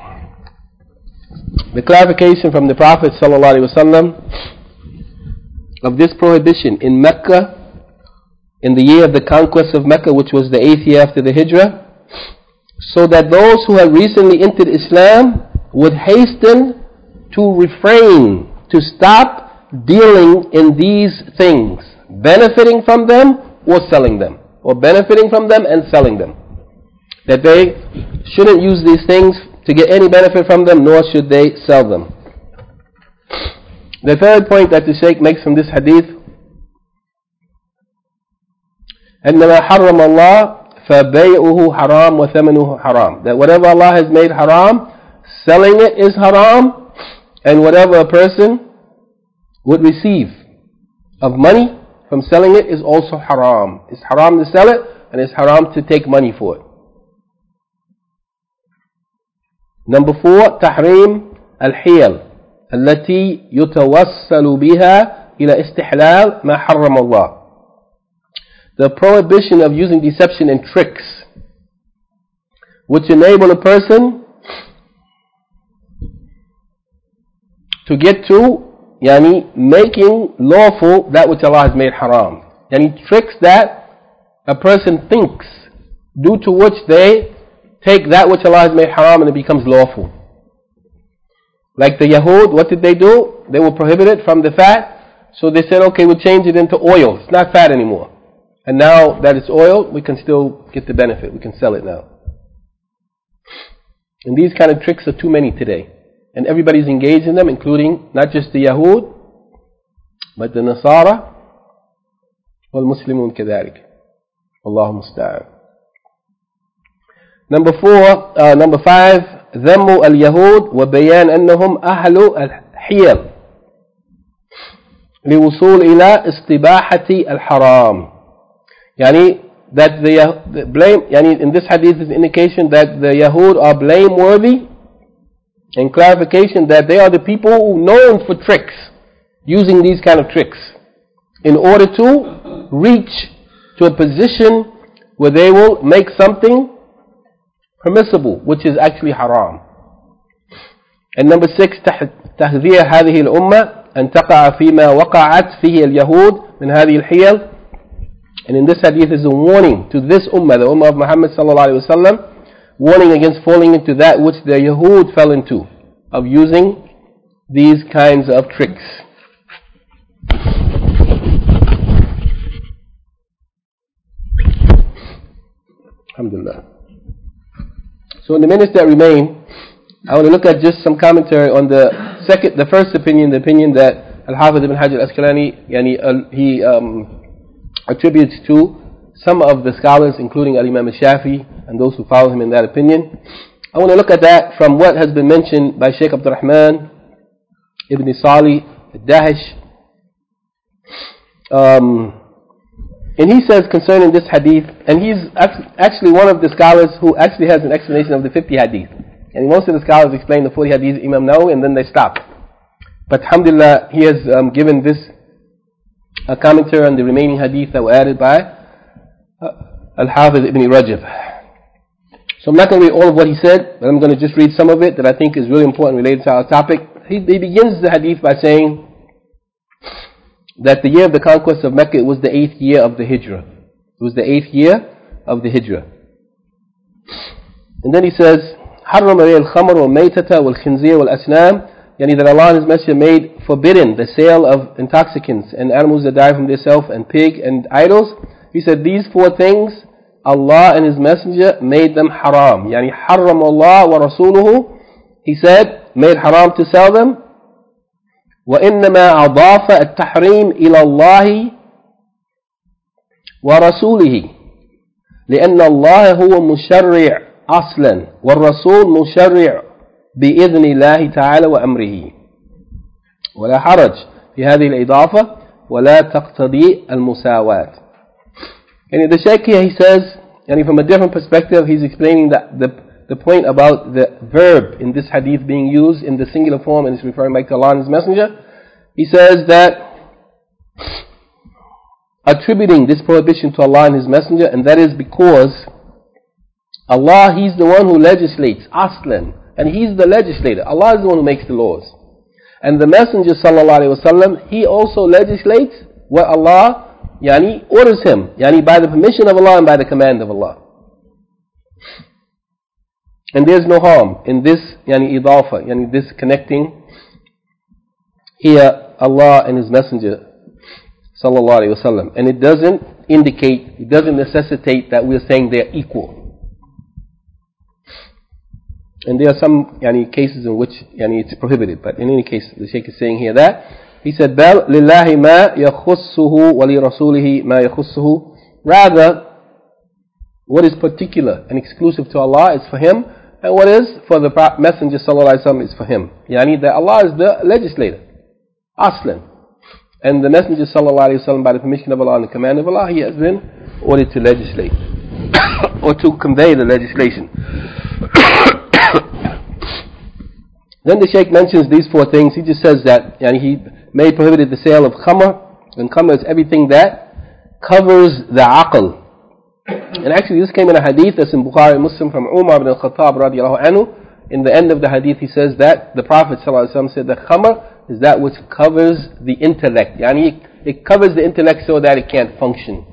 the clarification from the Prophet ﷺ of this prohibition in Mecca, in the year of the conquest of Mecca, which was the eighth year after the Hijrah, so that those who had recently entered Islam would hasten to refrain, to stop dealing in these things, benefiting from them or selling them, or benefiting from them and selling them. That they shouldn't use these things to get any benefit from them, nor should they sell them. The third point that the Shaykh makes from this hadith, أنما حرم الله فبيعه حرام وثمنه حرام. That whatever Allah has made haram, selling it is haram, and whatever a person would receive of money from selling it is also haram. It's haram to sell it, and it's haram to take money for it. Number four, تحريم الحيل التي يتوصل بها إلى استحلال ما حرم الله. The prohibition of using deception and tricks which enable a person to get to yani making lawful that which Allah has made haram. Yani tricks that a person thinks, due to which they take that which Allah has made haram and it becomes lawful. Like the Yahud, what did they do? They were prohibited from the fat, so they said, okay, we'll change it into oil. It's not fat anymore. And now that it's oil, we can still get the benefit. We can sell it now. And these kind of tricks are too many today. And everybody's engaged in them, including not just the Yahud, but the Nasara, والمسلمون كذلك. والله المستعان. Number four, uh, number five, ذم اليهود وبيان أنهم أهل الحيل لوصول إلى استباحة الحرام. Yani that the, the blame, yani in this hadith is indication that the Yahud are blameworthy, and clarification that they are the people who known for tricks, using these kind of tricks in order to reach to a position where they will make something permissible, which is actually haram. And number six, تحذير هذه الأمة أن تقع فيما وقعت فيه اليهود من هذه الحيل. And in this hadith is a warning to this ummah, the ummah of Muhammad sallallahu alaihi wasallam, warning against falling into that which the Yahud fell into, of using these kinds of tricks. Alhamdulillah. So in the minutes that remain, I want to look at just some commentary on the second, the first opinion, the opinion that Al-Hafiz ibn Hajar al-Asqalani, yani, uh, he um, attributes to some of the scholars, including Al-Imam al-Shafi and those who follow him in that opinion. I want to look at that from what has been mentioned by Shaykh Abdul Rahman ibn Salih al-Dahish. Um, and he says concerning this hadith, and he's actually one of the scholars who actually has an explanation of the fifty hadith. And most of the scholars explain the forty hadith Imam Nawawi and then they stop. But alhamdulillah, he has um, given this a commentary on the remaining hadith that were added by uh, Al-Hafiz ibn Rajab. So I'm not going to read all of what he said, but I'm going to just read some of it that I think is really important related to our topic. He, he begins the hadith by saying that the year of the conquest of Mecca was the eighth year of the Hijrah. It was the eighth year of the Hijrah. And then he says, حرم عليه الخمر والميتة والخنزير والأسنام, yani that Allah and His Messenger made forbidden the sale of intoxicants and animals that die from themselves and pig and idols. He said these four things Allah and His Messenger made them haram. Yani حرم الله ورسوله, He said, made haram to sell them. وإنما أضاف التحريم إلى الله ورسوله لأن الله هو مشرع أصلا والرسول مشرع بإذن الله تعالى وأمره ولا حرج في هذه الإضافة ولا تقتضي المساواة. And the Shaykh here, he says, and from a different perspective, he's explaining that the, the point about the verb in this hadith being used in the singular form and it's referring back to Allah and His Messenger. He says that attributing this prohibition to Allah and His Messenger, and that is because Allah, He's the one who legislates, aslan, and He's the legislator. Allah is the one who makes the laws. And the Messenger sallallahu alaihi wasallam, he also legislates what Allah yani orders him, yani by the permission of Allah and by the command of Allah. And there's no harm in this yani idafa, yani this connecting here Allah and His Messenger sallallahu alaihi wasallam. And it doesn't indicate, it doesn't necessitate that we're saying they're equal. And there are some yani, cases in which yani, it's prohibited. But in any case, the Shaykh is saying here that he said, "Bal lillahi ma yakhussuhu wa li rasulihi ma yakhussuhu." Rather, what is particular and exclusive to Allah is for Him, and what is for the Messenger sallallahu alaihi wasallam is for him. Yani that Allah is the legislator, aslan. And the Messenger sallallahu alaihi wasallam, by the permission of Allah and the command of Allah, he has been ordered to legislate or to convey the legislation. Then the Shaykh mentions these four things. He just says that yani he may prohibited the sale of khamr, and khamr is everything that covers the aql. And actually this came in a hadith that's in Bukhari and Muslim from Umar ibn al-Khattab radiallahu anhu. In the end of the hadith he says that the Prophet sallallahu alaihi wasallam said that khamr is that which covers the intellect. Yani it covers the intellect so that it can't function.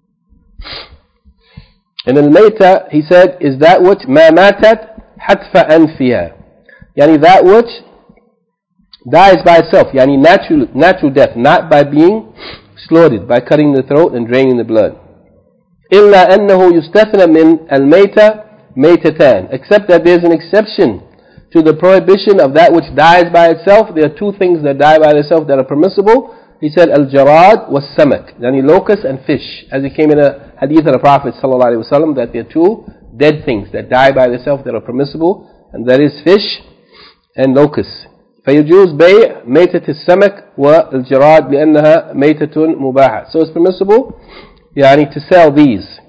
And then later he said is that which ma matat hatfa anfiha. Yani that which dies by itself. Yani natural, natural death, not by being slaughtered, by cutting the throat and draining the blood. إلا أنه يستثنى من الميتة ميتتان. Except that there is an exception to the prohibition of that which dies by itself. There are two things that die by themselves that are permissible. He said al-jarad was samak, yani locust and fish, as it came in a hadith of the Prophet sallallahu alaihi wasallam that there are two dead things that die by themselves that are permissible, and that is fish and locust. فيجوز بيع ميتة السمك والجراد لأنها ميتة مباحة. So it's permissible yani to sell these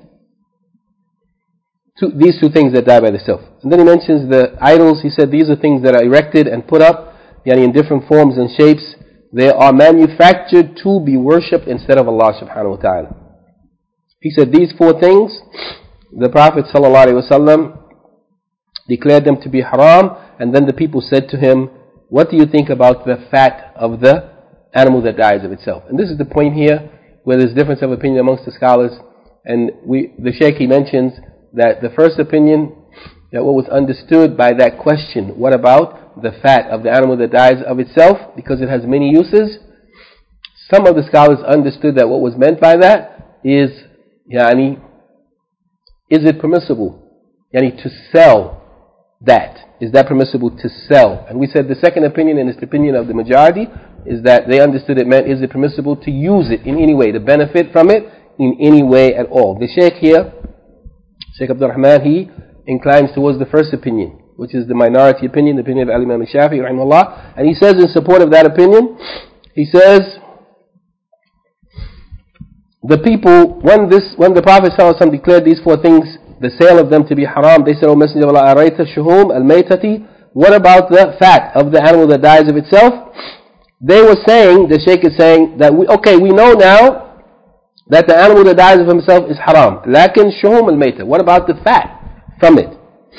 two, these two things that die by themselves. And then he mentions the idols. He said these are things that are erected and put up yani in different forms and shapes. They are manufactured to be worshipped instead of Allah subhanahu wa ta'ala. He said these four things, the Prophet sallallahu alaihi wasallam declared them to be haram, and then the people said to him, what do you think about the fat of the animal that dies of itself? And this is the point here where there's difference of opinion amongst the scholars. And we, the Shaykh, he mentions that the first opinion, that what was understood by that question, what about the fat of the animal that dies of itself, because it has many uses. Some of the scholars understood that what was meant by that is, yani, is it permissible, yani, to sell that? Is that permissible to sell? And we said the second opinion, and it's the opinion of the majority, is that they understood it meant, is it permissible to use it in any way, to benefit from it in any way at all. The Shaykh here, Shaykh Abdul Rahman, he inclines towards the first opinion, which is the minority opinion, the opinion of Al-Imam al-Shafi'i rahimahullah. And he says in support of that opinion, he says, the people, when this, when the Prophet ﷺ declared these four things, the sale of them to be haram, they said, O Messenger of Allah, arayta shuhum al-maytati, what about the fat of the animal that dies of itself? They were saying, the Shaykh is saying, that we, okay, we know now that the animal that dies of himself is haram. Lakin shuhum al-mayta, what about the fat from it?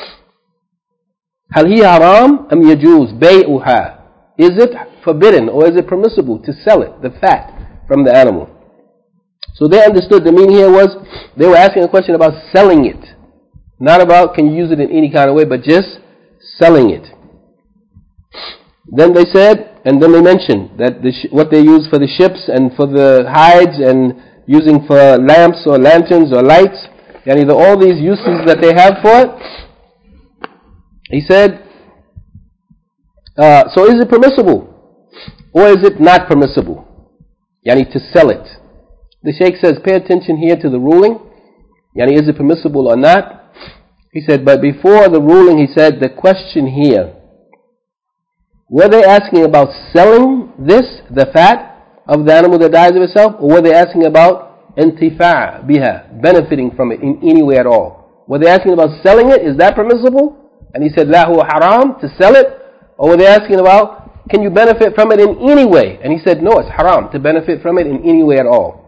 Hal hi haram am yajuz bay'uha? Is it forbidden or is it permissible to sell it, the fat from the animal? So they understood the meaning here was, they were asking a question about selling it. Not about can you use it in any kind of way, but just selling it. Then they said, and then they mentioned that the sh- what they use for the ships and for the hides and using for lamps or lanterns or lights, and either all these uses that they have for it. He said, uh, so is it permissible or is it not permissible? Yani to sell it. The Shaykh says, pay attention here to the ruling. Yani is it permissible or not? He said, but before the ruling, he said, the question here, were they asking about selling this, the fat of the animal that dies of itself, or were they asking about intifa' biha, benefiting from it in any way at all? Were they asking about selling it? Is that permissible? And he said, la huwa haram, to sell it? Or were they asking about, can you benefit from it in any way? And he said, no, it's haram to benefit from it in any way at all.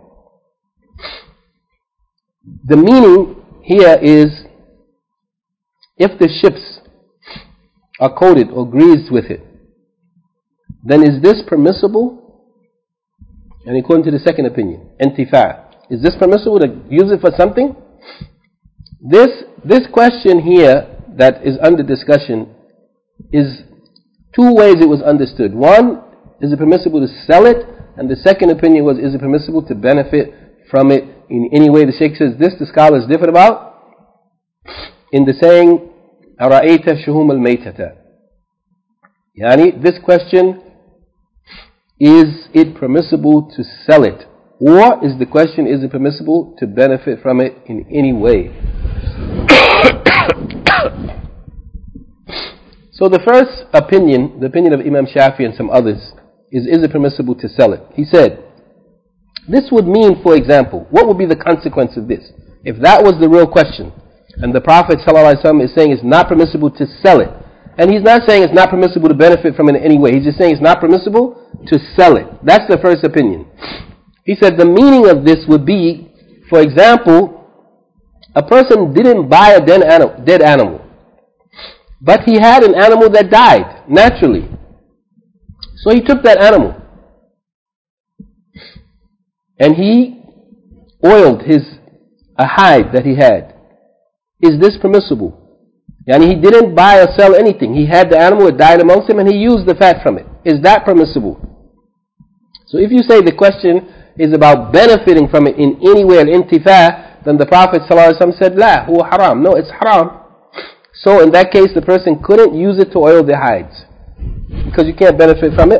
The meaning here is, if the ships are coated or greased with it, then is this permissible? And according to the second opinion, intifa', is this permissible to use it for something? This this question here that is under discussion is two ways it was understood. One, is it permissible to sell it? And the second opinion was, is it permissible to benefit from it in any way? The Shaykh says this, the scholars differed about. In the saying, أرأيت الشهوم الميتة. Yani, this question, is it permissible to sell it? Or is the question, is it permissible to benefit from it in any way? So the first opinion, the opinion of Imam Shafi and some others, is, is it permissible to sell it? He said, this would mean, for example, what would be the consequence of this? If that was the real question, and the Prophet ﷺ is saying it's not permissible to sell it, and he's not saying it's not permissible to benefit from it in any way, he's just saying it's not permissible to sell it. That's the first opinion. He said the meaning of this would be, for example, a person didn't buy a dead animal, dead animal, but he had an animal that died naturally. So he took that animal and he oiled his a hide that he had. Is this permissible? Yani he didn't buy or sell anything. He had the animal, it died amongst him, and he used the fat from it. Is that permissible? So if you say the question is about benefiting from it in any way, al-intifa, then the Prophet ﷺ said, La, huwa haram. No, it's haram. So in that case, the person couldn't use it to oil their hides, because you can't benefit from it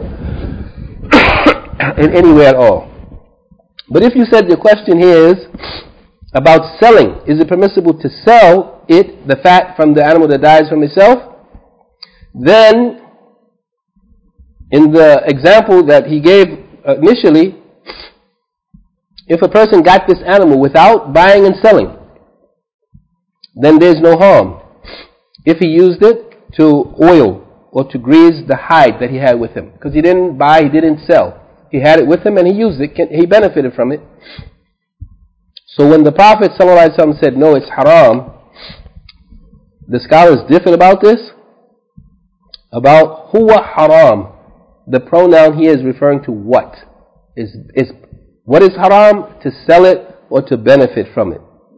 in any way at all. But if you said the question here is about selling, is it permissible to sell it, the fat from the animal that dies from itself? Then, in the example that he gave initially, if a person got this animal without buying and selling, then there's no harm. If he used it to oil or to grease the hide that he had with him, because he didn't buy, he didn't sell. He had it with him and he used it, he benefited from it. So when the Prophet ﷺ said, no, it's haram, the scholars differ about this, about huwa haram. The pronoun here is referring to what? Is, is, what is haram? To sell it or to benefit from it.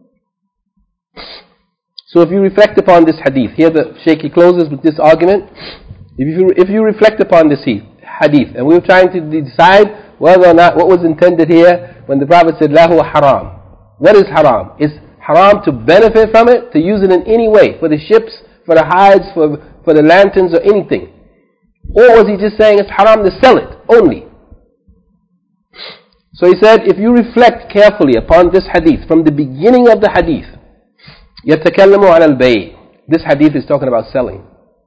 So if you reflect upon this hadith, here the Shaykh he closes with this argument. If you, if you reflect upon this hadith, and we were trying to decide whether or not what was intended here when the Prophet said, lahu haram. What is haram? Is haram to benefit from it, to use it in any way, for the ships, for the hides, for, for the lanterns or anything? Or was he just saying it's haram to sell it only? So he said, if you reflect carefully upon this hadith, from the beginning of the hadith, يَتَكَلَّمُ عَلَى الْبَيْءِ, this hadith is talking about selling.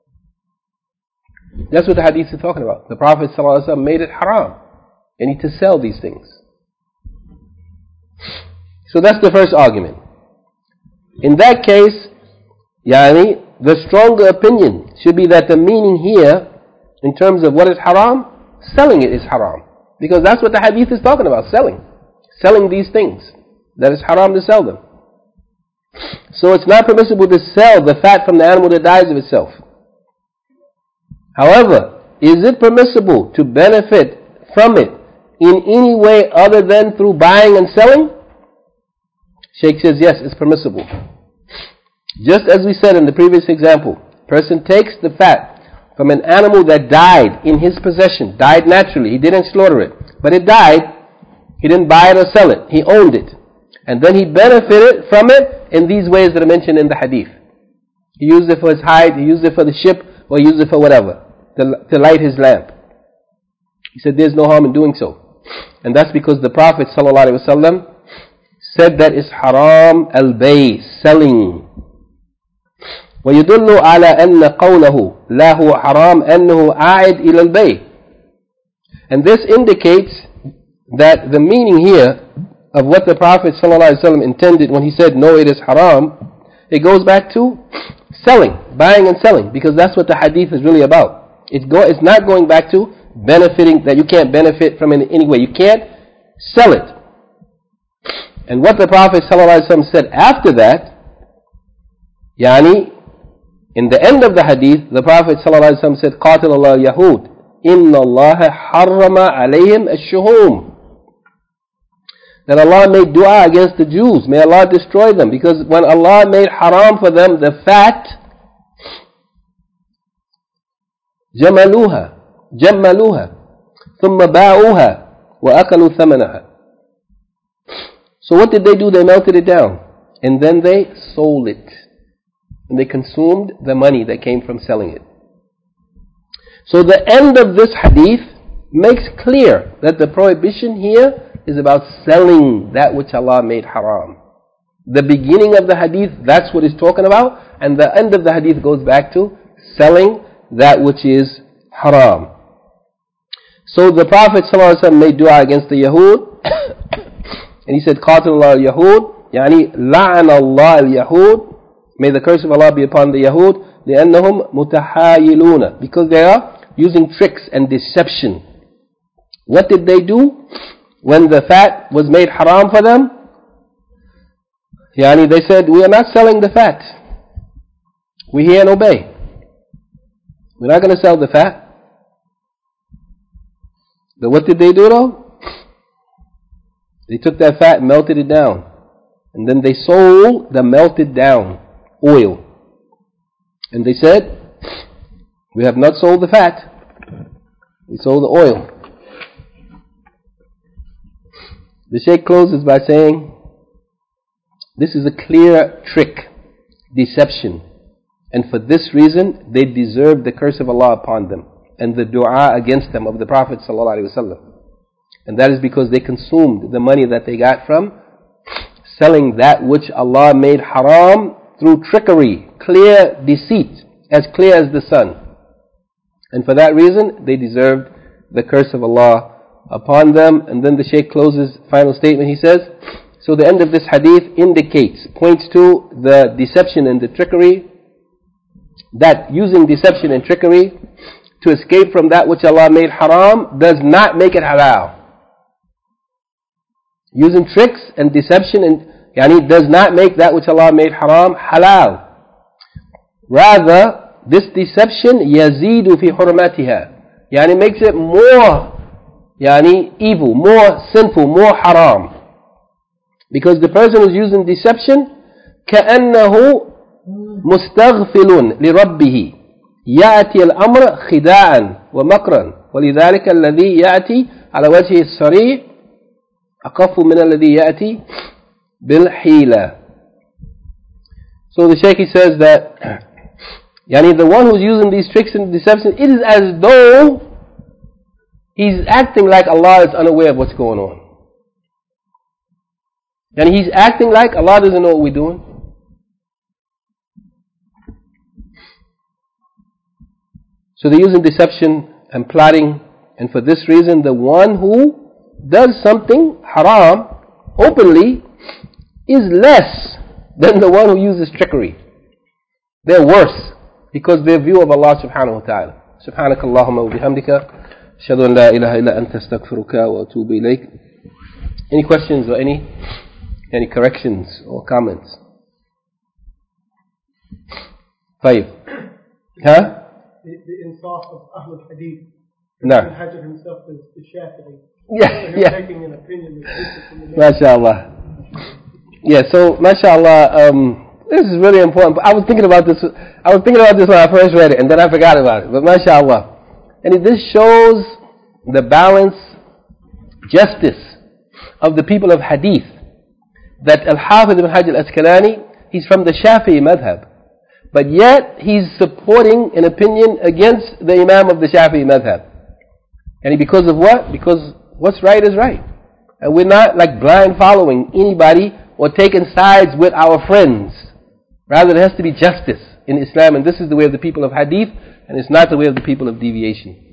That's what the hadith is talking about. The Prophet ﷺ made it haram. You need to sell these things. So that's the first argument. In that case, yani, the stronger opinion should be that the meaning here, in terms of what is haram, selling it is haram. Because that's what the hadith is talking about, selling. Selling these things. That is haram to sell them. So it's not permissible to sell the fat from the animal that dies of itself. However, is it permissible to benefit from it in any way other than through buying and selling? Shaykh says yes, it's permissible. Just as we said in the previous example, person takes the fat from an animal that died in his possession, died naturally, he didn't slaughter it, but it died, he didn't buy it or sell it, he owned it. And then he benefited from it in these ways that are mentioned in the hadith. He used it for his hide, he used it for the ship, or he used it for whatever, to, to light his lamp. He said there's no harm in doing so. And that's because the Prophet ﷺ said that it's haram al-bay, selling. ويدل على أن قوله لا هو حرام أنه عائد إلى البيع. And this indicates that the meaning here of what the Prophet ﷺ intended when he said no, it is haram, it goes back to selling, buying and selling, because that's what the hadith is really about. It's, go, it's not going back to benefiting, that you can't benefit from it in any way. You can't sell it. And what the Prophet ﷺ said after that, yani, in the end of the hadith, the Prophet ﷺ said, قاتل الله اليهود إن الله حرم عليهم الشهوم. That Allah made dua against the Jews. May Allah destroy them. Because when Allah made haram for them the fat, جملوها جملوها ثم باعوها وأكلوا ثمنها. So what did they do? They melted it down. And then they sold it. And they consumed the money that came from selling it. So the end of this hadith makes clear that the prohibition here is about selling that which Allah made haram. The beginning of the hadith, that's what it's talking about, and the end of the hadith goes back to selling that which is haram. So the Prophet ﷺ made dua against the Yahud, and he said, قاتل الله اليهود, يعني لعن الله اليهود, may the curse of Allah be upon the Yahud, لأنهم متحايلون, because they are using tricks and deception. What did they do when the fat was made haram for them? Yani they said, we are not selling the fat. We hear and obey. We're not going to sell the fat. But what did they do though? They took that fat and melted it down. And then they sold the melted down oil. And they said, we have not sold the fat. We sold the oil. The Shaykh closes by saying, this is a clear trick, deception. And for this reason, they deserve the curse of Allah upon them and the dua against them of the Prophet ﷺ. And that is because they consumed the money that they got from selling that which Allah made haram through trickery, clear deceit, as clear as the sun. And for that reason, they deserved the curse of Allah upon them. And then the Shaykh closes final statement. He says, so the end of this hadith indicates, points to the deception and the trickery, that using deception and trickery to escape from that which Allah made haram does not make it halal. Using tricks and deception and yani does not make that which Allah made haram halal. Rather, this deception yazidu fi hurmatiha, yani makes it more yani evil, more sinful, more haram. Because the person who's using deception, كأنه مستغفل لربه يأتي الأمر خداعا ومكرا ولذلك الذي يأتي على وجهه الصريح أخف من الذي يأتي بالحيلة. So the Shaykh says that yani the one who's using these tricks and deception, it is as though he's acting like Allah is unaware of what's going on. And he's acting like Allah doesn't know what we're doing. So they're using deception and plotting, and for this reason the one who does something haram openly is less than the one who uses trickery. They're worse because their view of Allah subhanahu wa ta'ala. سبحانك اللهم وبحمدك أشهد أن لا إله إلا أنت أستغفرك وأتوب إليك. Any questions or any any corrections or comments? Five. Huh? The, the insaf of Ahlul Hadith. No. Ibn Hajar himself is the Shafi'i. Yeah, so yeah. taking an opinion that's different from the MashaAllah. Yeah, so MashaAllah, um, this is really important. I was thinking about this. I was thinking about this when I first read it, and then I forgot about it. But MashaAllah, and this shows the balance, justice of the people of Hadith. That Al-Hafidh ibn Hajar al-Asqalani, he's from the Shafi'i madhab. But yet, he's supporting an opinion against the Imam of the Shafi'i madhab. And because of what? Because what's right is right. And we're not like blind following anybody or taking sides with our friends. Rather, there has to be justice in Islam. And this is the way of the people of Hadith, and it's not the way of the people of deviation.